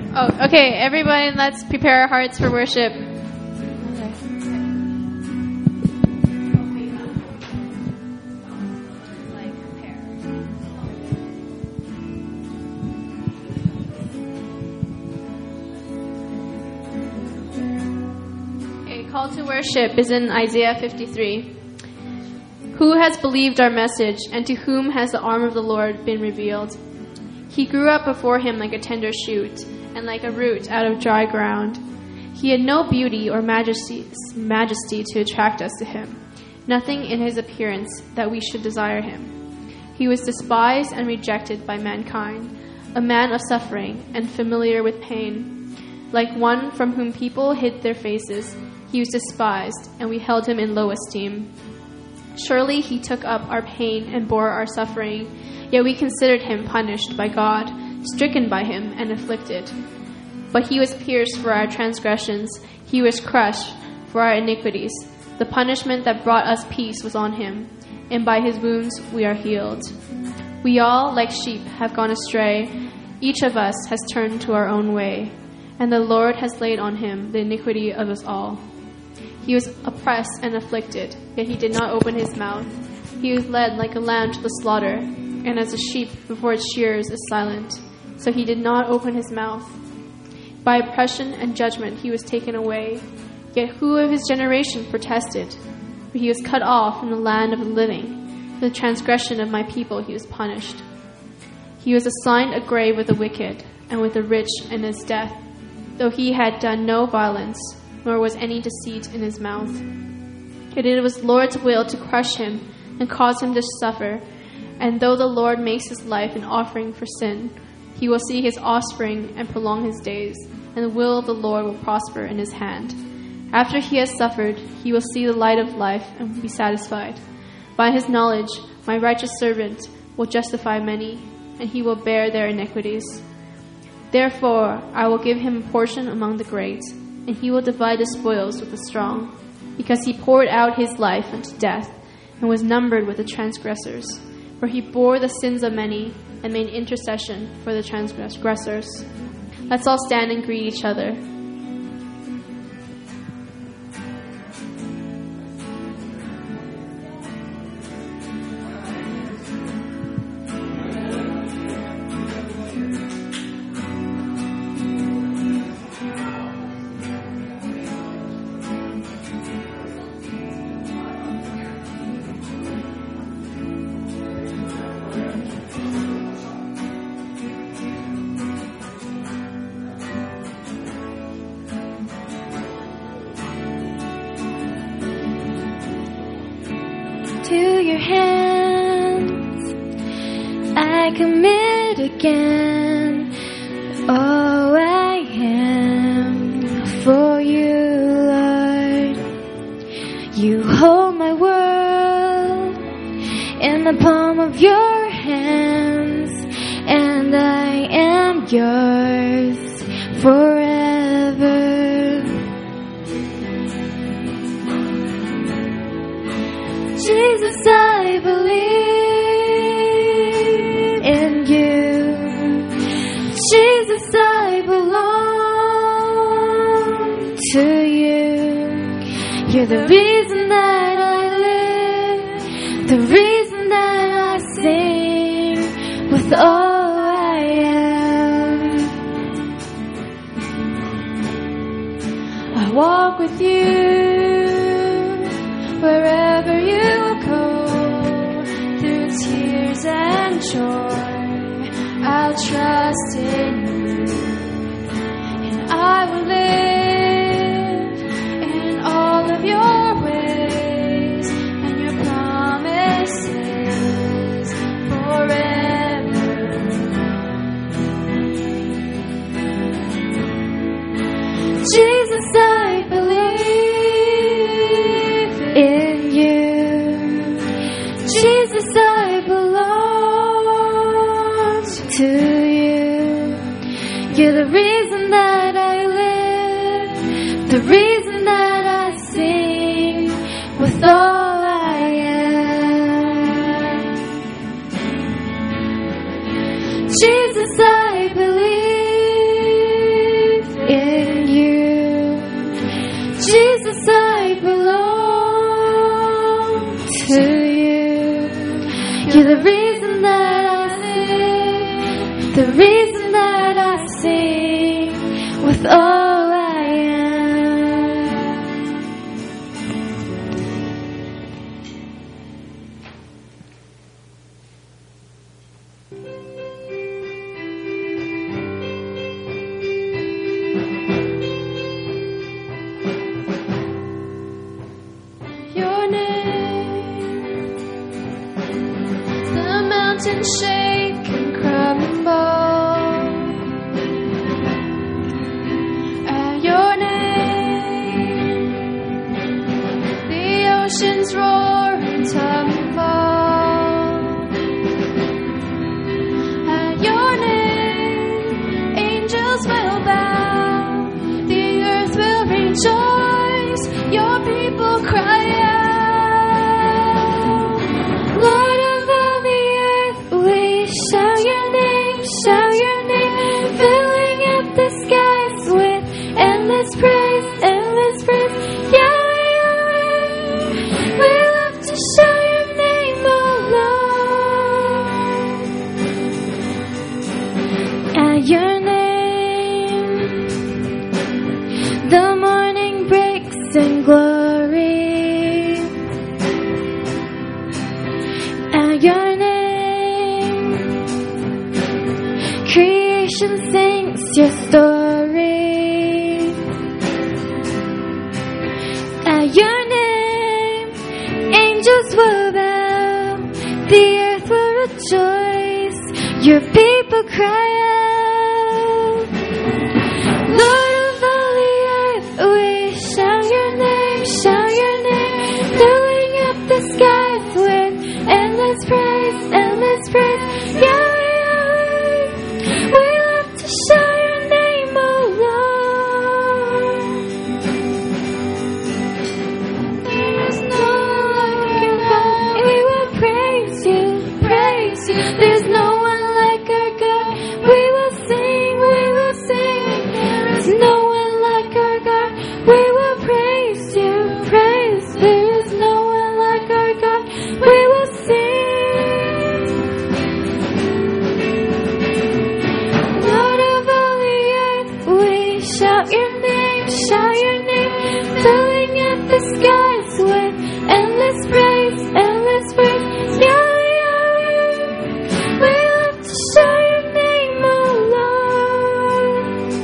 Oh, okay, everybody, let's prepare our hearts for worship. Okay, call to worship is in Isaiah 53. Who has believed our message, and to whom has the arm of the Lord been revealed? He grew up before him like a tender shoot, and like a root out of dry ground. He had no beauty or majesty to attract us to him, nothing in his appearance that we should desire him. He was despised and rejected by mankind, a man of suffering and familiar with pain. Like one from whom people hid their faces, he was despised, and we held him in low esteem. Surely he took up our pain and bore our suffering, yet we considered him punished by God, stricken by him and afflicted. But he was pierced for our transgressions, he was crushed for our iniquities. The punishment that brought us peace was on him, and by his wounds we are healed. We all, like sheep, have gone astray. Each of us has turned to our own way, and the Lord has laid on him the iniquity of us all. He was oppressed and afflicted, yet he did not open his mouth. He was led like a lamb to the slaughter, and as a sheep before its shearers is silent, so he did not open his mouth. By oppression and judgment he was taken away. Yet who of his generation protested? For he was cut off from the land of the living. For the transgression of my people he was punished. He was assigned a grave with the wicked, and with the rich in his death, though he had done no violence, nor was any deceit in his mouth. Yet it was the Lord's will to crush him and cause him to suffer. And though the Lord makes his life an offering for sin, he will see his offspring and prolong his days, and the will of the Lord will prosper in his hand. After he has suffered, he will see the light of life and be satisfied. By his knowledge, my righteous servant will justify many, and he will bear their iniquities. Therefore, I will give him a portion among the great, and he will divide the spoils with the strong, because he poured out his life unto death, and was numbered with the transgressors. For he bore the sins of many, and made intercession for the transgressors. Let's all stand and greet each other. To your hands I commit again all I am for you, Lord. You hold my world in the palm of your hands, and I am yours forever. Jesus, I believe in you. Jesus, I belong to you. You're the reason that I live, the reason that I sing with all I am. I walk with you wherever you go, through tears and joy, I'll trust in you, and I will live in all of your ways and your promises forever. Jesus, I believe in you. Jesus, I belong to you. You're the reason that I live, the reason that I sing with all I am. Jesus, I believe the reason that I sing with all I am. Your name, the mountains shake and crumble. At your name, the oceans roar and tumble. At your name, angels will bow, the earth will rejoice, your people cry out. Lord of all the earth, we shout your name, filling up the skies with endless praise, endless praise. Yahweh, Yahweh, we love to shout your name, oh Lord. At your name, the morning breaks in glory. At your name, creation sings your story. At your name, angels will bow, the earth will rejoice, your people cry out. Lord of all the earth, we shout your name, filling up the skies with endless praise, endless praise. Yahweh, Yahweh, we love to shout your name, oh Lord. There is no one like your God. We will praise you, praise you. There's no one like our God. We will sing, we will sing. There is no one like our God. We will praise you, praise. There is no one like our God. We will sing. Lord of all the earth, we shout your name, filling up the skies with endless praise, endless praise. Yahweh, Yahweh, we love to shout your name, oh Lord.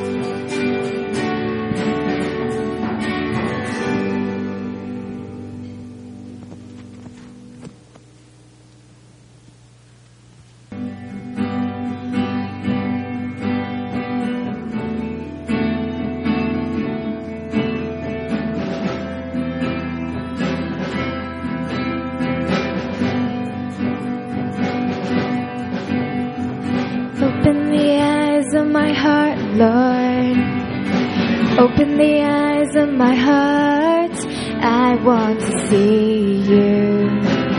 Open the eyes of my heart, Lord. Open the eyes of my heart. I want to see you.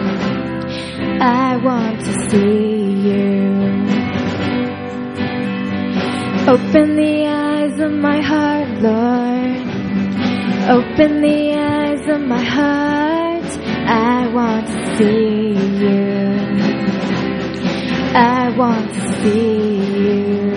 I want to see you. Open the eyes of my heart, Lord. Open the eyes of my heart. I want to see you. I want to see you.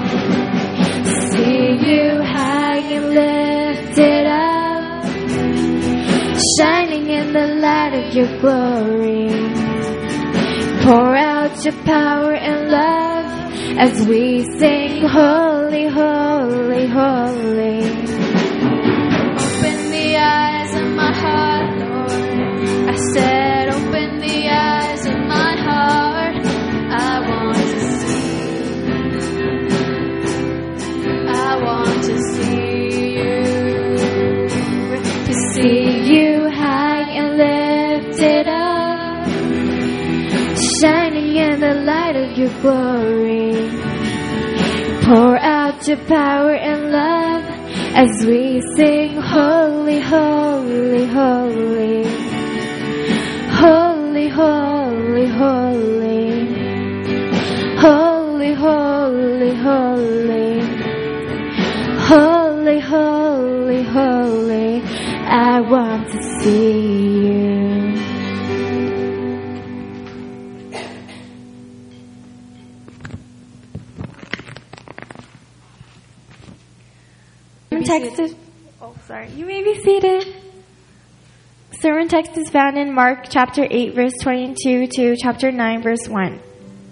See you high and lifted up, shining in the light of your glory. Pour out your power and love as we sing, holy, holy, holy. Open the eyes of my heart, Lord. I said, open the eyes of my heart. I want to see you. I want to see you. To see you high and lifted up, shining in the light of your glory. Pour out your power and love as we sing, holy, holy, holy. Holy, holy, holy. Holy, holy, holy. Holy, holy, holy. I want to see you. text is, you may be seated. Sermon text is found in Mark chapter 8, verse 22 to chapter 9, verse 1.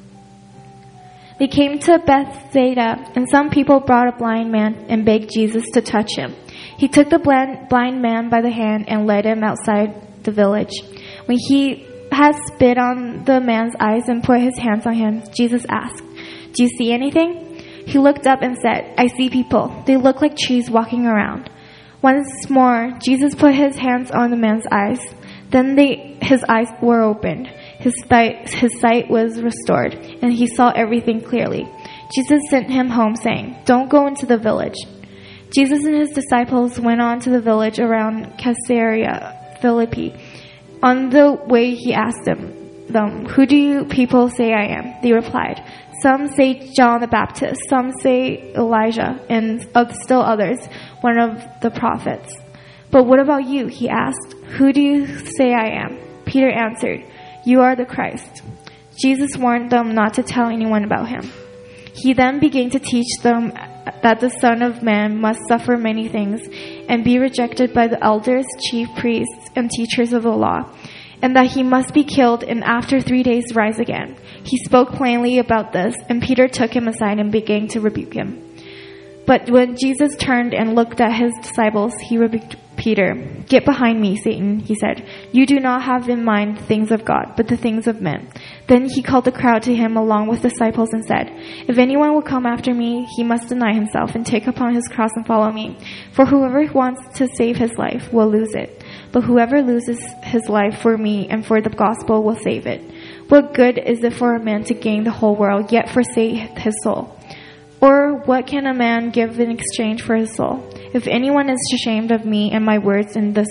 They came to Bethsaida, and some people brought a blind man and begged Jesus to touch him. He took the blind man by the hand and led him outside the village. When he had spit on the man's eyes and put his hands on him, Jesus asked, "Do you see anything?" He looked up and said, "I see people. They look like trees walking around." Once more, Jesus put his hands on the man's eyes. Then his eyes were opened. His sight was restored, and he saw everything clearly. Jesus sent him home, saying, "Don't go into the village." Jesus and his disciples went on to the village around Caesarea Philippi. On the way, he asked them, "Who do you people say I am?" They replied, "Some say John the Baptist, some say Elijah, and still others, one of the prophets." "But what about you?" he asked. "Who do you say I am?" Peter answered, "You are the Christ." Jesus warned them not to tell anyone about him. He then began to teach them that the Son of Man must suffer many things and be rejected by the elders, chief priests, and teachers of the law, and that he must be killed and after 3 days rise again. He spoke plainly about this, and Peter took him aside and began to rebuke him. But when Jesus turned and looked at his disciples, he rebuked Peter. "Get behind me, Satan," he said. "You do not have in mind the things of God, but the things of men." Then he called the crowd to him along with the disciples and said, "If anyone will come after me, he must deny himself and take upon his cross and follow me. For whoever wants to save his life will lose it. But whoever loses his life for me and for the gospel will save it. What good is it for a man to gain the whole world, yet forsake his soul? Or what can a man give in exchange for his soul? If anyone is ashamed of me and my words in this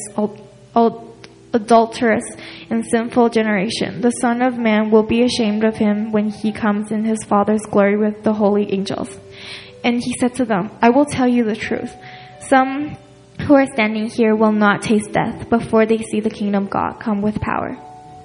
adulterous and sinful generation, the Son of Man will be ashamed of him when he comes in his Father's glory with the holy angels." And he said to them, "I will tell you the truth. Some who are standing here will not taste death before they see the kingdom of God come with power."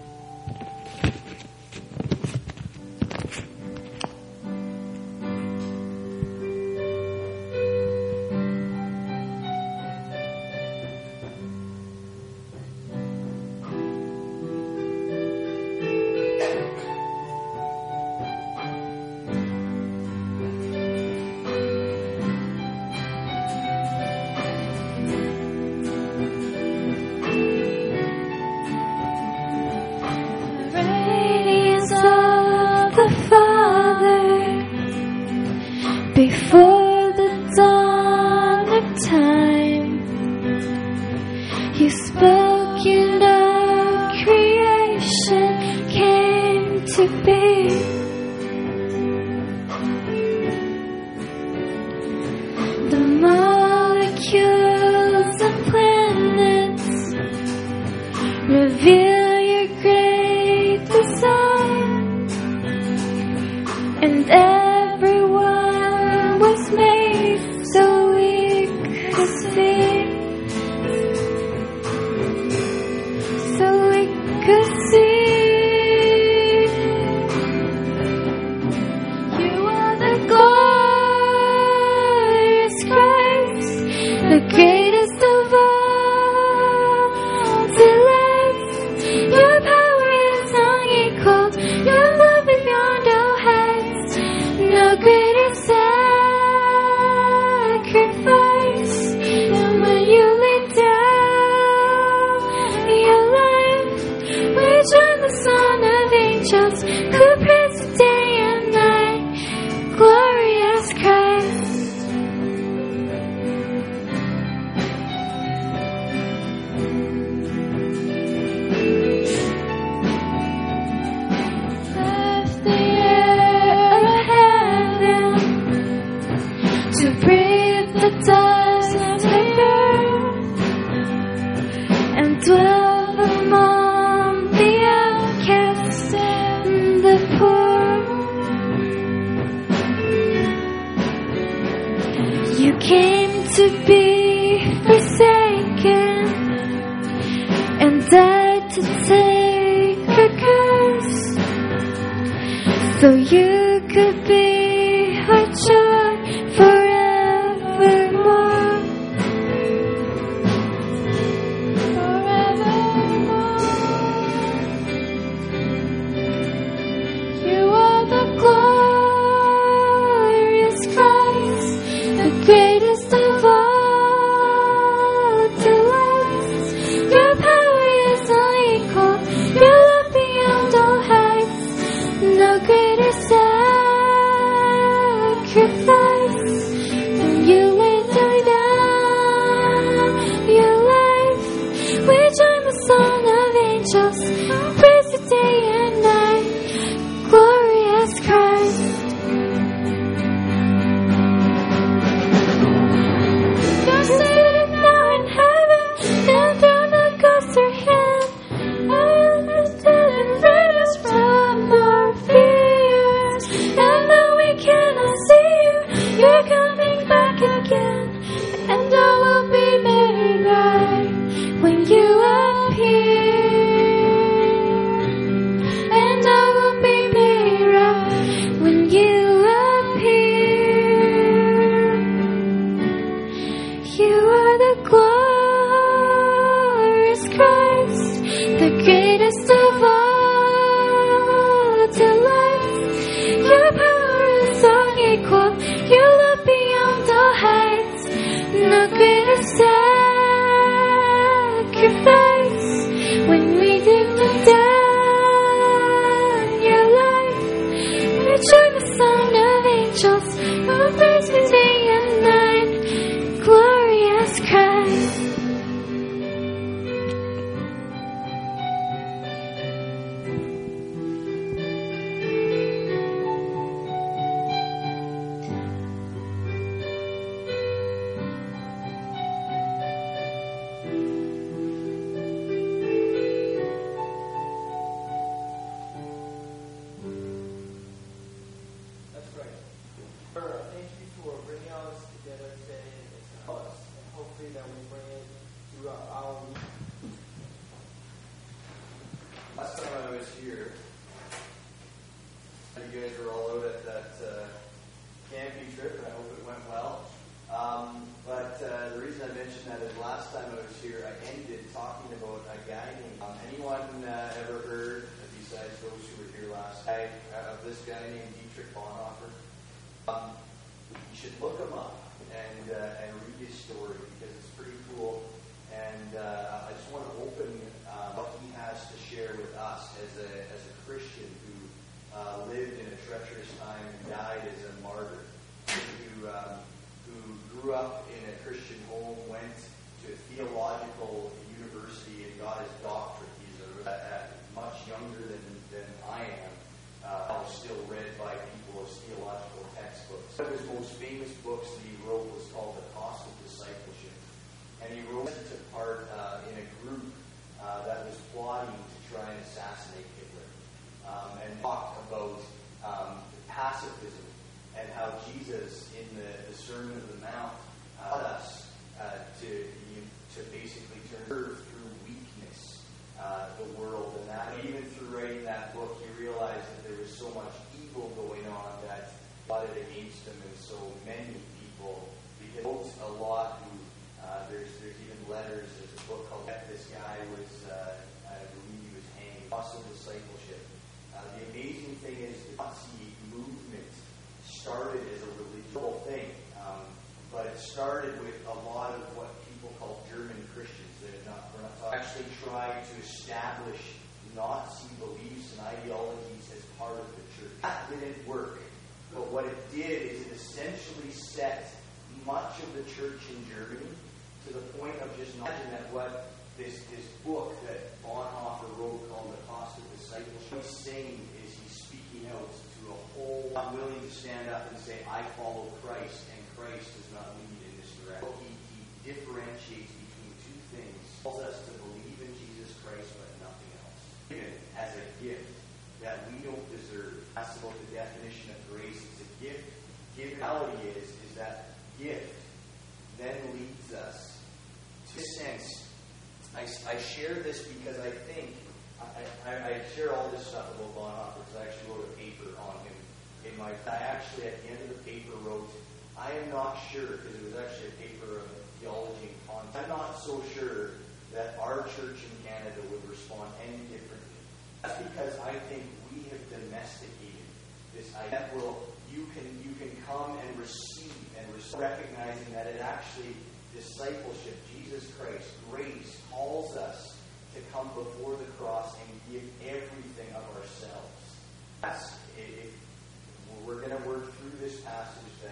Before the dawn of time, you spoke and all creation came to be. The molecules and planets reveal your great design, and everyone was made so we could see, so we could see. You are the glorious Christ, the greatest of all delights. Your power is unequaled, your love is beyond all heights. No greater sacrifice than when you laid down your life. We join the Son of Angels who praise you day and night. Glorious Christ. Left the air of heaven to breathe the dust of earth and dwell among the outcasts and the poor. You came to be forsaken and died to take the curse, so you could be our joy forevermore. sacrifice. When you laid down your life, we join the song of angels, praise you day and night, glorious Christ. You're seated now in heaven, and throne that goes through him. I understand and freed us from our fears. And though we cannot see you, you're coming back again. And all will be made right when you appear. And all will be made right when you appear. You are the glorious Christ, the greatest of all delights. Your power is unequal, your love beyond all heights. No greater sacrifice when we did down your life. We join the song of angels, who praise you day and night, glorious Christ. That's right. Thank you for bringing all this together today and us, and hopefully that we bring it throughout our week. Last time I was here, you guys were all out at that camping trip, and I hope it went well. But the reason I mentioned that is last time I was here, I ended talking about a guy named. Anyone ever heard, besides those who were here last night, of this guy named Dietrich Bonhoeffer? You should look him up and read his story because it's pretty cool. And I just want to open what he has to share with us as a Christian who lived in a treacherous time and died as a martyr, who grew up in a Christian home, went to a theological university and got his doctorate. He's much younger than I am. Still read by people as theological textbooks. One of his most famous books that he wrote was called The Cost of Discipleship. And he wrote it to part in a group that was plotting to try and assassinate Hitler. And talked about pacifism and how Jesus, in the Sermon on the Mount, taught us to basically turn through weakness the world. And that even through writing that book, he realized that there was so much evil going on that plotted against him, and so many people. Because he wrote a lot. There's even letters. There's a book called "This Guy Was," I believe he was hanged. Cost of Discipleship. The amazing thing is the Nazi movement started as a religious thing, but it started with a lot of what people call German Christians. Actually tried to establish Nazi beliefs and ideologies as part of the church. That didn't work. But what it did is it essentially set much of the church in Germany to the point of just imagine that what this book that Bonhoeffer wrote called The Cost of Discipleship, he's saying is he's speaking out to a whole, not willing to stand up and say, I follow Christ, and Christ does not lead in this direction. He differentiates between two things. He calls us to believe in Jesus Christ, but nothing else. Given as a gift that we don't deserve. That's about the definition of grace. It's a gift. Reality is that gift then leads us to a sense. I share this because I think I share all this stuff about Bonhoeffer because I actually wrote a paper on him in my. I actually at the end of the paper wrote, I am not sure, because it was actually a paper of theology and content. I'm not so sure that our church in Canada would respond any differently. That's because I think we have domesticated this idea that you can come and receive recognizing that it actually discipleship, Jesus Christ, grace calls us to come before the cross and give everything of ourselves. That's if we're going to work through this passage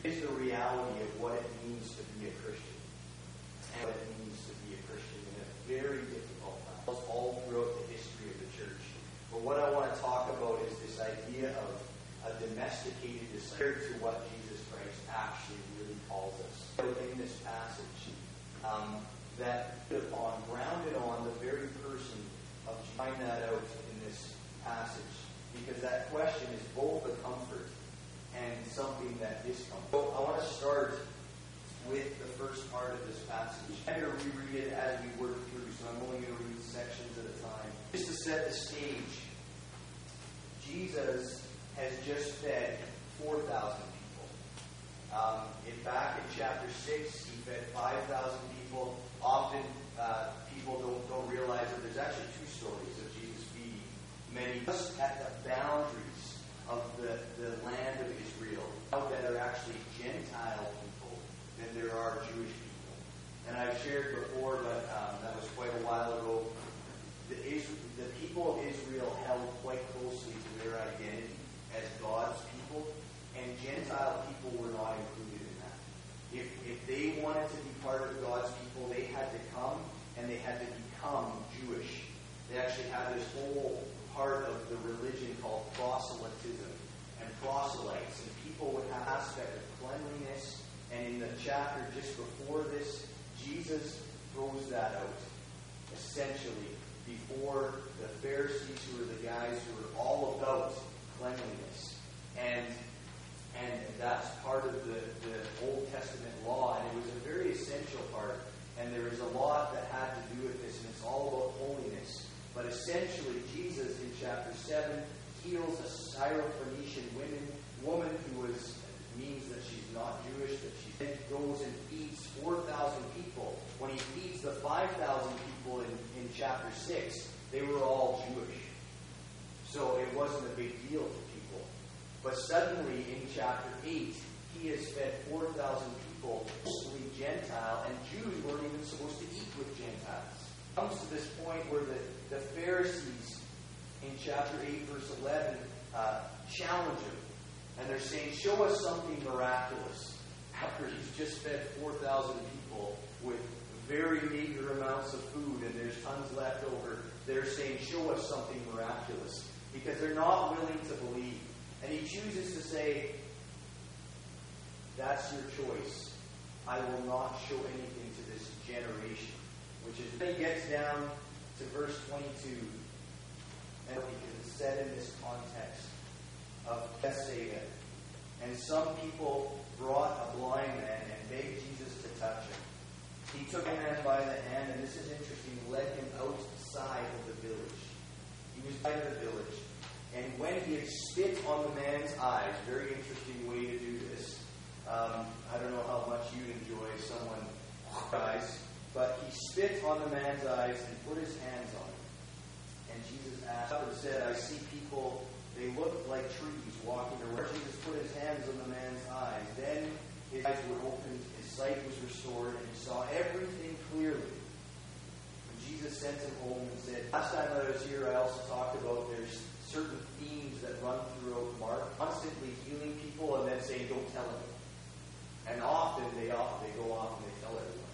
is the reality of what it means to be a Christian and what it means to be a Christian in a very difficult time, all throughout the history of the church. But what I want to talk about is this idea of a domesticated desire to what Jesus Christ actually really calls us. In this passage, that grounded on the very person of Jesus. Find that out in this passage, because that question is both a comfort and something that discomforts. So I want to start with the first part of this passage. I'm going to reread it as we work through, so I'm only going to read sections at a time. Just to set the stage, Jesus has just fed 4,000 people. Back in chapter 6, he fed 5,000 people. Often people don't realize that there's actually two stories of Jesus feeding many. Just at the boundaries of the land of Israel, that are actually Gentile people than there are Jewish people. And I've shared before, but that was quite a while ago, the people of Israel held quite closely to their identity as God's people, and Gentile people were not included in that. If they wanted to be part of God's people, they had to come and they had to become Jewish. They actually had this whole part of the religion called proselytism and proselytes, and people would have an aspect of cleanliness. And in the chapter just before this, Jesus throws that out, essentially, before the Pharisees, who were the guys who were all about cleanliness. And that's part of the Old Testament law, and it was a very essential part. And there is a lot that had to do with this, and it's all about holiness. But essentially, Jesus in chapter 7 heals a Syrophoenician woman who means that she's not Jewish, that she then goes and feeds 4,000 people. When he feeds the 5,000 people in chapter 6, they were all Jewish. So it wasn't a big deal to people. But suddenly in chapter 8, he has fed 4,000 people, mostly Gentile, and Jews weren't even supposed to eat with Gentiles. It comes to this point where the Pharisees in chapter 8, verse 11, challenge him. And they're saying, show us something miraculous. After he's just fed 4,000 people with very meager amounts of food and there's tons left over, they're saying, show us something miraculous. Because they're not willing to believe. And he chooses to say, that's your choice. I will not show anything to this generation. Which is, when he gets down to verse 22, and because it's said in this context of Bethsaida, and some people brought a blind man and begged Jesus to touch him. He took a man by the hand, and this is interesting, led him outside of the village. He was by the village. And when he had spit on the man's eyes, very interesting way to do this. I don't know how much you'd enjoy someone eyes, but he spit on the man's eyes and put his hands on him. And Jesus asked and said, I see people, they look like trees walking around. Jesus put his hands on the man's eyes. Then his eyes were opened, his sight was restored, and he saw everything clearly. And Jesus sent him home and said, last time I was here, I also talked about there's certain themes that run throughout Mark, constantly healing people and then saying, don't tell anyone. And often they go off and they tell everyone.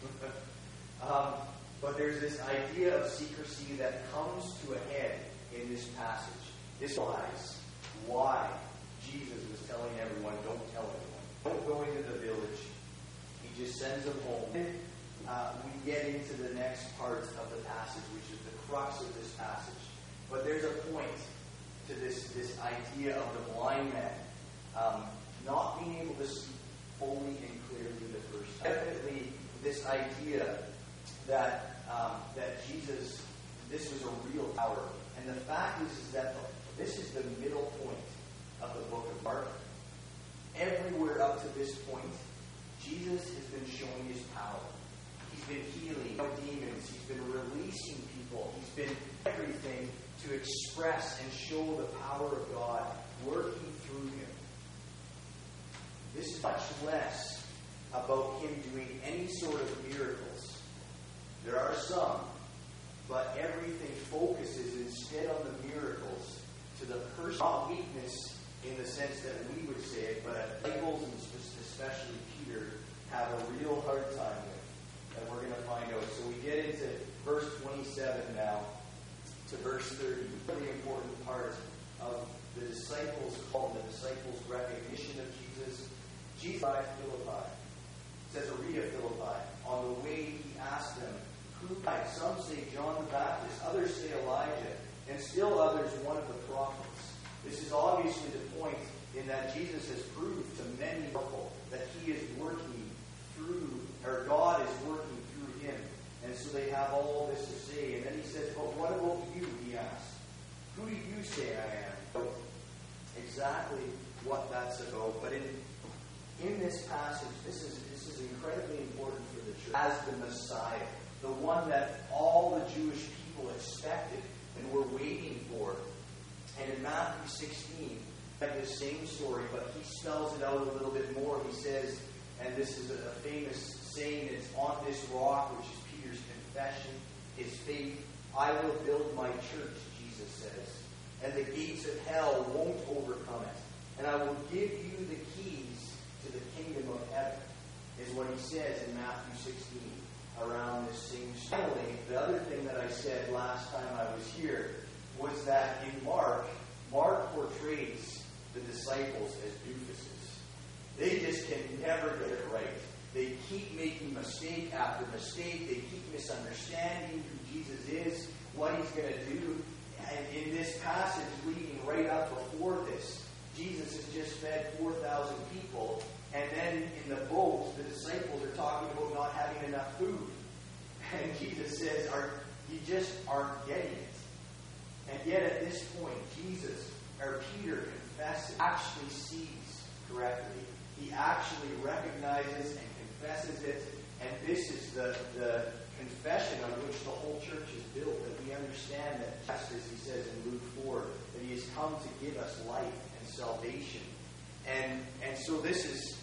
But there's this idea of secrecy that comes to a head in this passage. This lies why Jesus was telling everyone, don't tell anyone. Don't go into the village. He just sends them home. Then we get into the next part of the passage, which is the crux of this passage. But there's a point to this idea of the blind man not being able to see fully and clearly the first time. Definitely this idea that Jesus, this was a real power. And the fact is that this is the middle point of the book of Mark. Everywhere up to this point, Jesus has been showing his power. He's been healing demons. He's been releasing people. He's been everything to express and show the power of God working through him. This is much less about him doing any sort of miracles. There are some, but everything focuses instead on the miracles to the personal weakness in the sense that we would say it, but disciples, and especially Peter, have a real hard time with, that we're going to find out. So we get into verse 27 now to verse 30, a really important part of the disciples' call, the disciples' recognition of Jesus. Jesus arrived at Philippi, Caesarea Philippi. On the way, he asked them, who died? Some say John the Baptist, others say Elijah, and still others one of the prophets. This is obviously the point in that Jesus has proved to many people that he is working through, or God is working through him. And so they have all this to say. And then he says, but what about you, he asks. Who do you say I am? Exactly what that's about. But in this passage, this is incredibly important for the church as the Messiah, the one that all the Jewish people expected and were waiting for. And in Matthew 16, the same story, but he spells it out a little bit more. He says, and this is a famous saying, it's on this rock, which is Peter's confession, his faith, I will build my church, Jesus says, and the gates of hell won't overcome it. And I will give you the keys to the kingdom of heaven, is what he says in Matthew 16, around this same story. Finally, the other thing that I said last time I was here was that in Mark portrays the disciples as doofuses. They just can never get it right. They keep making mistake after mistake. They keep misunderstanding who Jesus is, what he's going to do. And in this passage leading right up before this, Jesus has just fed 4,000 people. And then in the boat, the disciples are talking about not having enough food. And Jesus says, you just aren't getting it. And yet at this point, Peter confesses, actually sees correctly. He actually recognizes and confesses it. And this is the confession on which the whole church is built, that we understand that, just as he says in Luke 4, that he has come to give us life and salvation. And so this is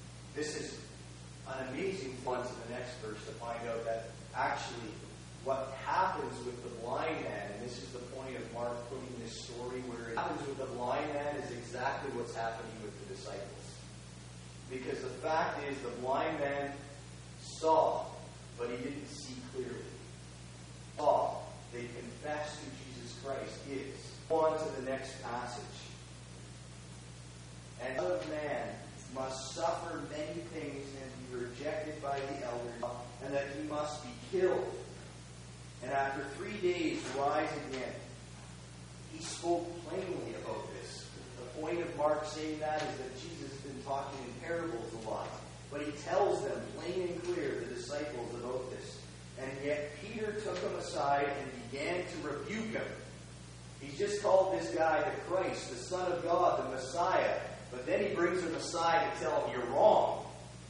an amazing one to the next verse to find out that actually what happens with the blind man, and this is the point of Mark putting this story, where it happens with the blind man is exactly what's happening with the disciples. Because the fact is, the blind man saw, but he didn't see clearly. Saw, they confessed who Jesus Christ is. Go on to the next passage. And the Son of Man must suffer many things and be rejected by the elders, and that he must be killed, and after 3 days rise again. He spoke plainly about this. The point of Mark saying that is that Jesus has been talking in parables a lot. But he tells them plain and clear, the disciples, about this. And yet Peter took him aside and began to rebuke him. He's just called this guy the Christ, the Son of God, the Messiah. But then he brings him aside to tell him, you're wrong.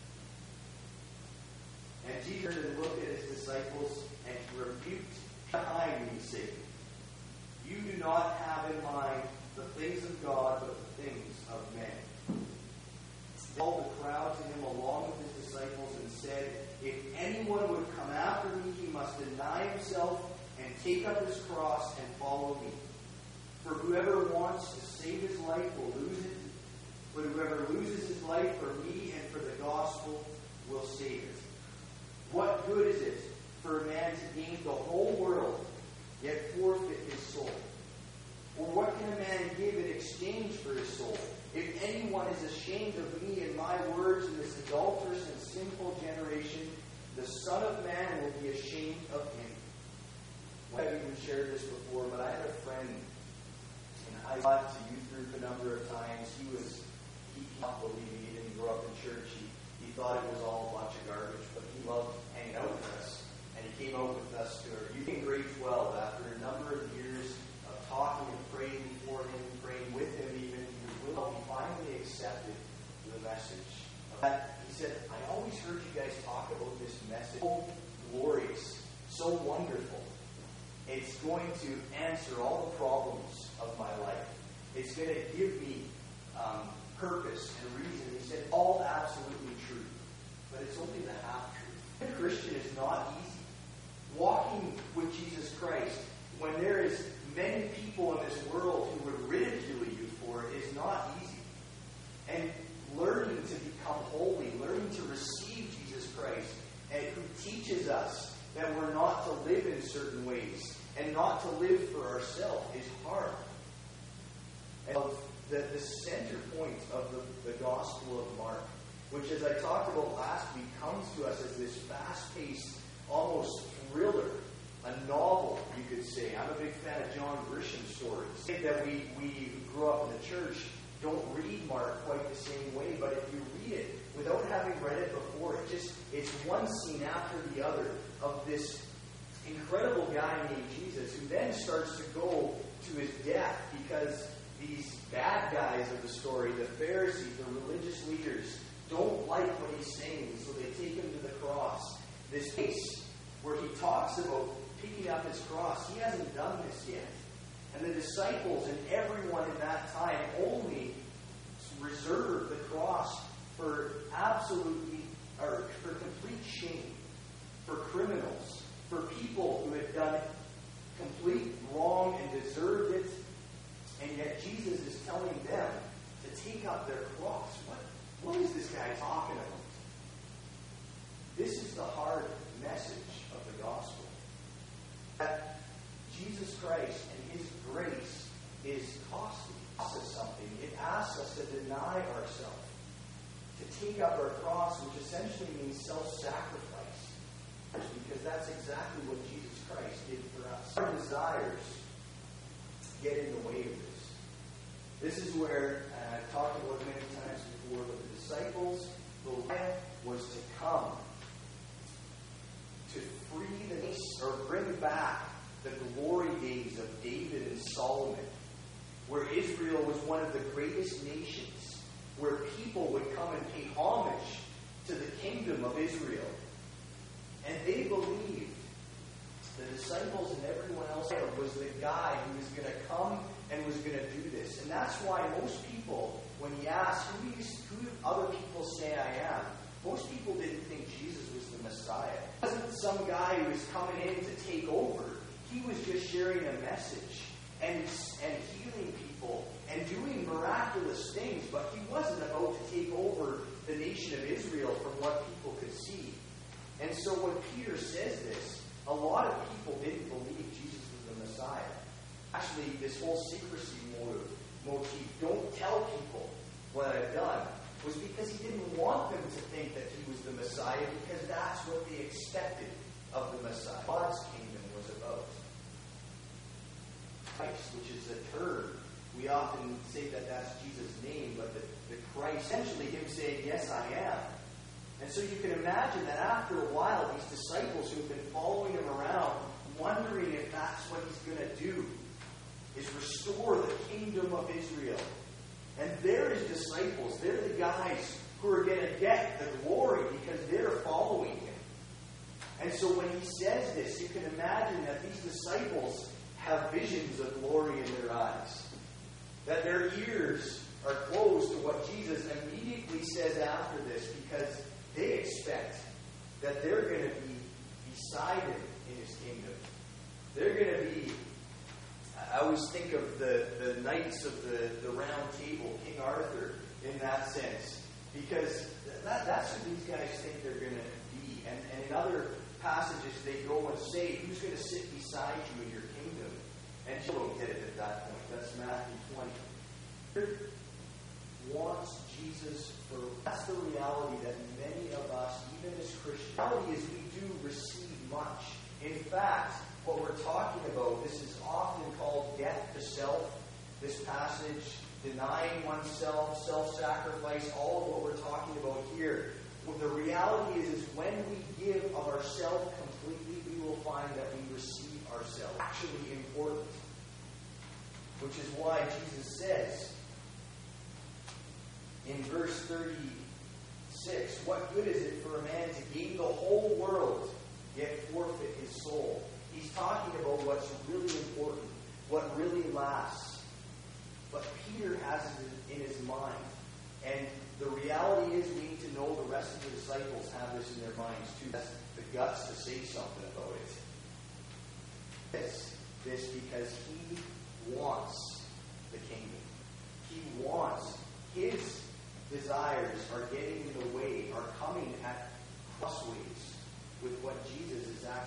And Jesus looked at his disciples and he rebuked, behind me, Satan. You do not have in mind the things of God, but the things of men. He called the crowd to him along with his disciples and said, if anyone would come after me, he must deny himself and take up his cross and follow me. For whoever wants to save his life will lose it, but whoever loses his life for me and for the gospel will save it. What good is it for a man to gain the whole world, yet forfeit his soul? Or what can a man give in exchange for his soul? If anyone is ashamed of me and my words in this adulterous and sinful generation, the Son of Man will be ashamed of him. I've even shared this before, but I had a friend, and I taught to youth group a number of times. He can't believe he didn't grow up in church. He thought it was all a bunch of garbage, but he loved hanging out with us. And he came out with us to our youth in grade 12 after a number of years of talking and praying for him, praying with him even. He finally accepted the message. He said, I always heard you guys talk about this message. So glorious, so wonderful. It's going to answer all the problems of my life. It's going to give me purpose and reason. He said, all absolutely true. But it's only the half truth. Being a Christian is not easy. Walking with Jesus Christ, when there is many people in this world who would ridicule you for for it, is not easy. And learning to become holy, learning to receive Jesus Christ, and who teaches us that we're not to live in certain ways and not to live for ourselves, is hard. And the center point of the Gospel of Mark, which, as I talked about last week, comes to us as this fast-paced, almost thriller, a novel, you could say. I'm a big fan of John Grisham's stories. That we who grew up in the church don't read Mark quite the same way, but if you read it without having read it before, it's one scene after the other of this incredible guy named Jesus who then starts to go to his death because these bad guys of the story, the Pharisees, the religious leaders, don't like what he's saying, so they take him to the cross. This case where he talks about picking up his cross, he hasn't done this yet. And the disciples and everyone in that time only reserved the cross for complete shame, for criminals, for people who had done complete wrong and deserved it. And yet Jesus is telling them to take up their cross. What is this guy talking about? This is the hard message of the gospel. That Jesus Christ and his grace is costly. It asks us something. It asks us to deny ourselves, to take up our cross, which essentially means self-sacrifice. Because that's exactly what Jesus Christ did for us. Our desires get in the way of this. This is where, and I've talked about it many times before, but the disciples, the Messiah was to come to free the nation, or bring back the glory days of David and Solomon, where Israel was one of the greatest nations, where people would come and pay homage to the kingdom of Israel. And they believed, the disciples and everyone else was the guy who was going to come and was going to do this. And that's why most people, when you ask, who do other people say I am? Most people didn't think Jesus was the Messiah. It wasn't some guy who was coming in to take over. He was just sharing a message and healing people and doing miraculous things, but he wasn't about to take over the nation of Israel from what people could see. And so when Peter says this, a lot of people didn't believe Jesus was the Messiah. Actually, this whole secrecy motif, don't tell people what I've done, was because he didn't want them to think that he was the Messiah, because that's what they expected of the Messiah. God's kingdom was about Christ, which is a term. We often say that that's Jesus' name, but the Christ, essentially him saying, yes, I am. And so you can imagine that after a while, these disciples who have been following him around, wondering if that's what he's going to do, is restore the kingdom of Israel. And they're his disciples. They're the guys who are going to get the glory because they're following him. And so when he says this, you can imagine that these disciples have visions of glory in their eyes. That their ears are closed to what Jesus immediately says after this, because they expect that they're going to be beside him in his kingdom. They're going to be, I always think of the knights of the round table, King Arthur, in that sense. Because that's who these guys think they're going to be. And in other passages, they go and say, who's going to sit beside you in your kingdom? And you don't get it at that point. That's Matthew 20. Wants Jesus for. That's the reality that many of us, even as Christians, the reality is we do receive much. In fact, what we're talking about, this is often called death to self. This passage, denying oneself, self-sacrifice, all of what we're talking about here. Well, the reality is when we give of ourselves completely, we will find that we receive ourselves. Actually important. Which is why Jesus says, in verse 36, what good is it for a man to gain the whole world, yet forfeit his soul? He's talking about what's really important, what really lasts. But Peter has it in his mind. And the reality is we need to know the rest of the disciples have this in their minds too. That's the guts to say something about it. This because he wants the kingdom. He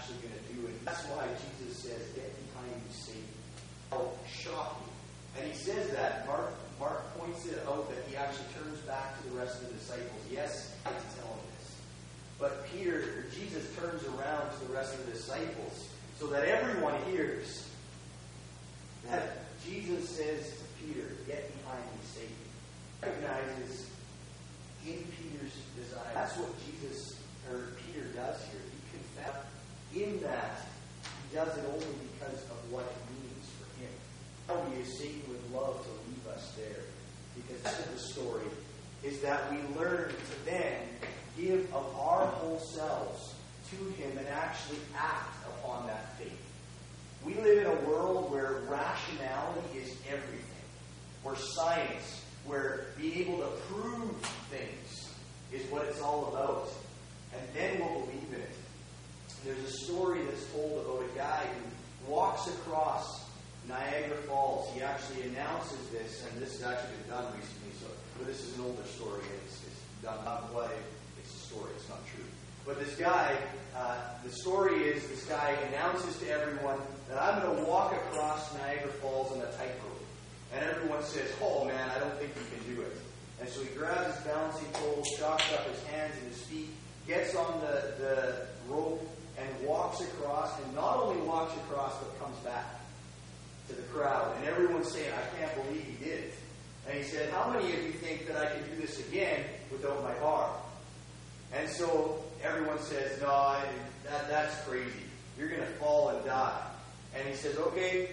actually going to do it. That's why Jesus says, get behind me, Satan. Oh, shocking. And he says that. Mark points it out that he actually turns back to the rest of the disciples. Yes, I can tell him this. But Jesus turns around to the rest of the disciples so that everyone hears that Jesus says to Peter, get behind me, Satan. He recognizes in Peter's desire. That's what Peter does here. He confesses in that he does it only because of what it means for him. How Satan would love to leave us there. Because that's the story is that we learn to then give of our whole selves to him and actually act upon that faith. We live in a world where rationality is everything. Where science, where being able to prove things is what it's all about. And then we'll believe in it. There's a story that's told about a guy who walks across Niagara Falls. He actually announces this, and this has actually been done recently, but this is an older story. It's done not what it's a story, it's not true. But this guy, the story is this guy announces to everyone that I'm going to walk across Niagara Falls on a tightrope. And everyone says, oh man, I don't think you can do it. And so he grabs his balancing pole, chalks up his hands and his feet, gets on the rope, and walks across, and not only walks across, but comes back to the crowd. And everyone's saying, I can't believe he did it. And he said, how many of you think that I can do this again without my bar? And so everyone says, no, that's crazy. You're going to fall and die. And he says, okay,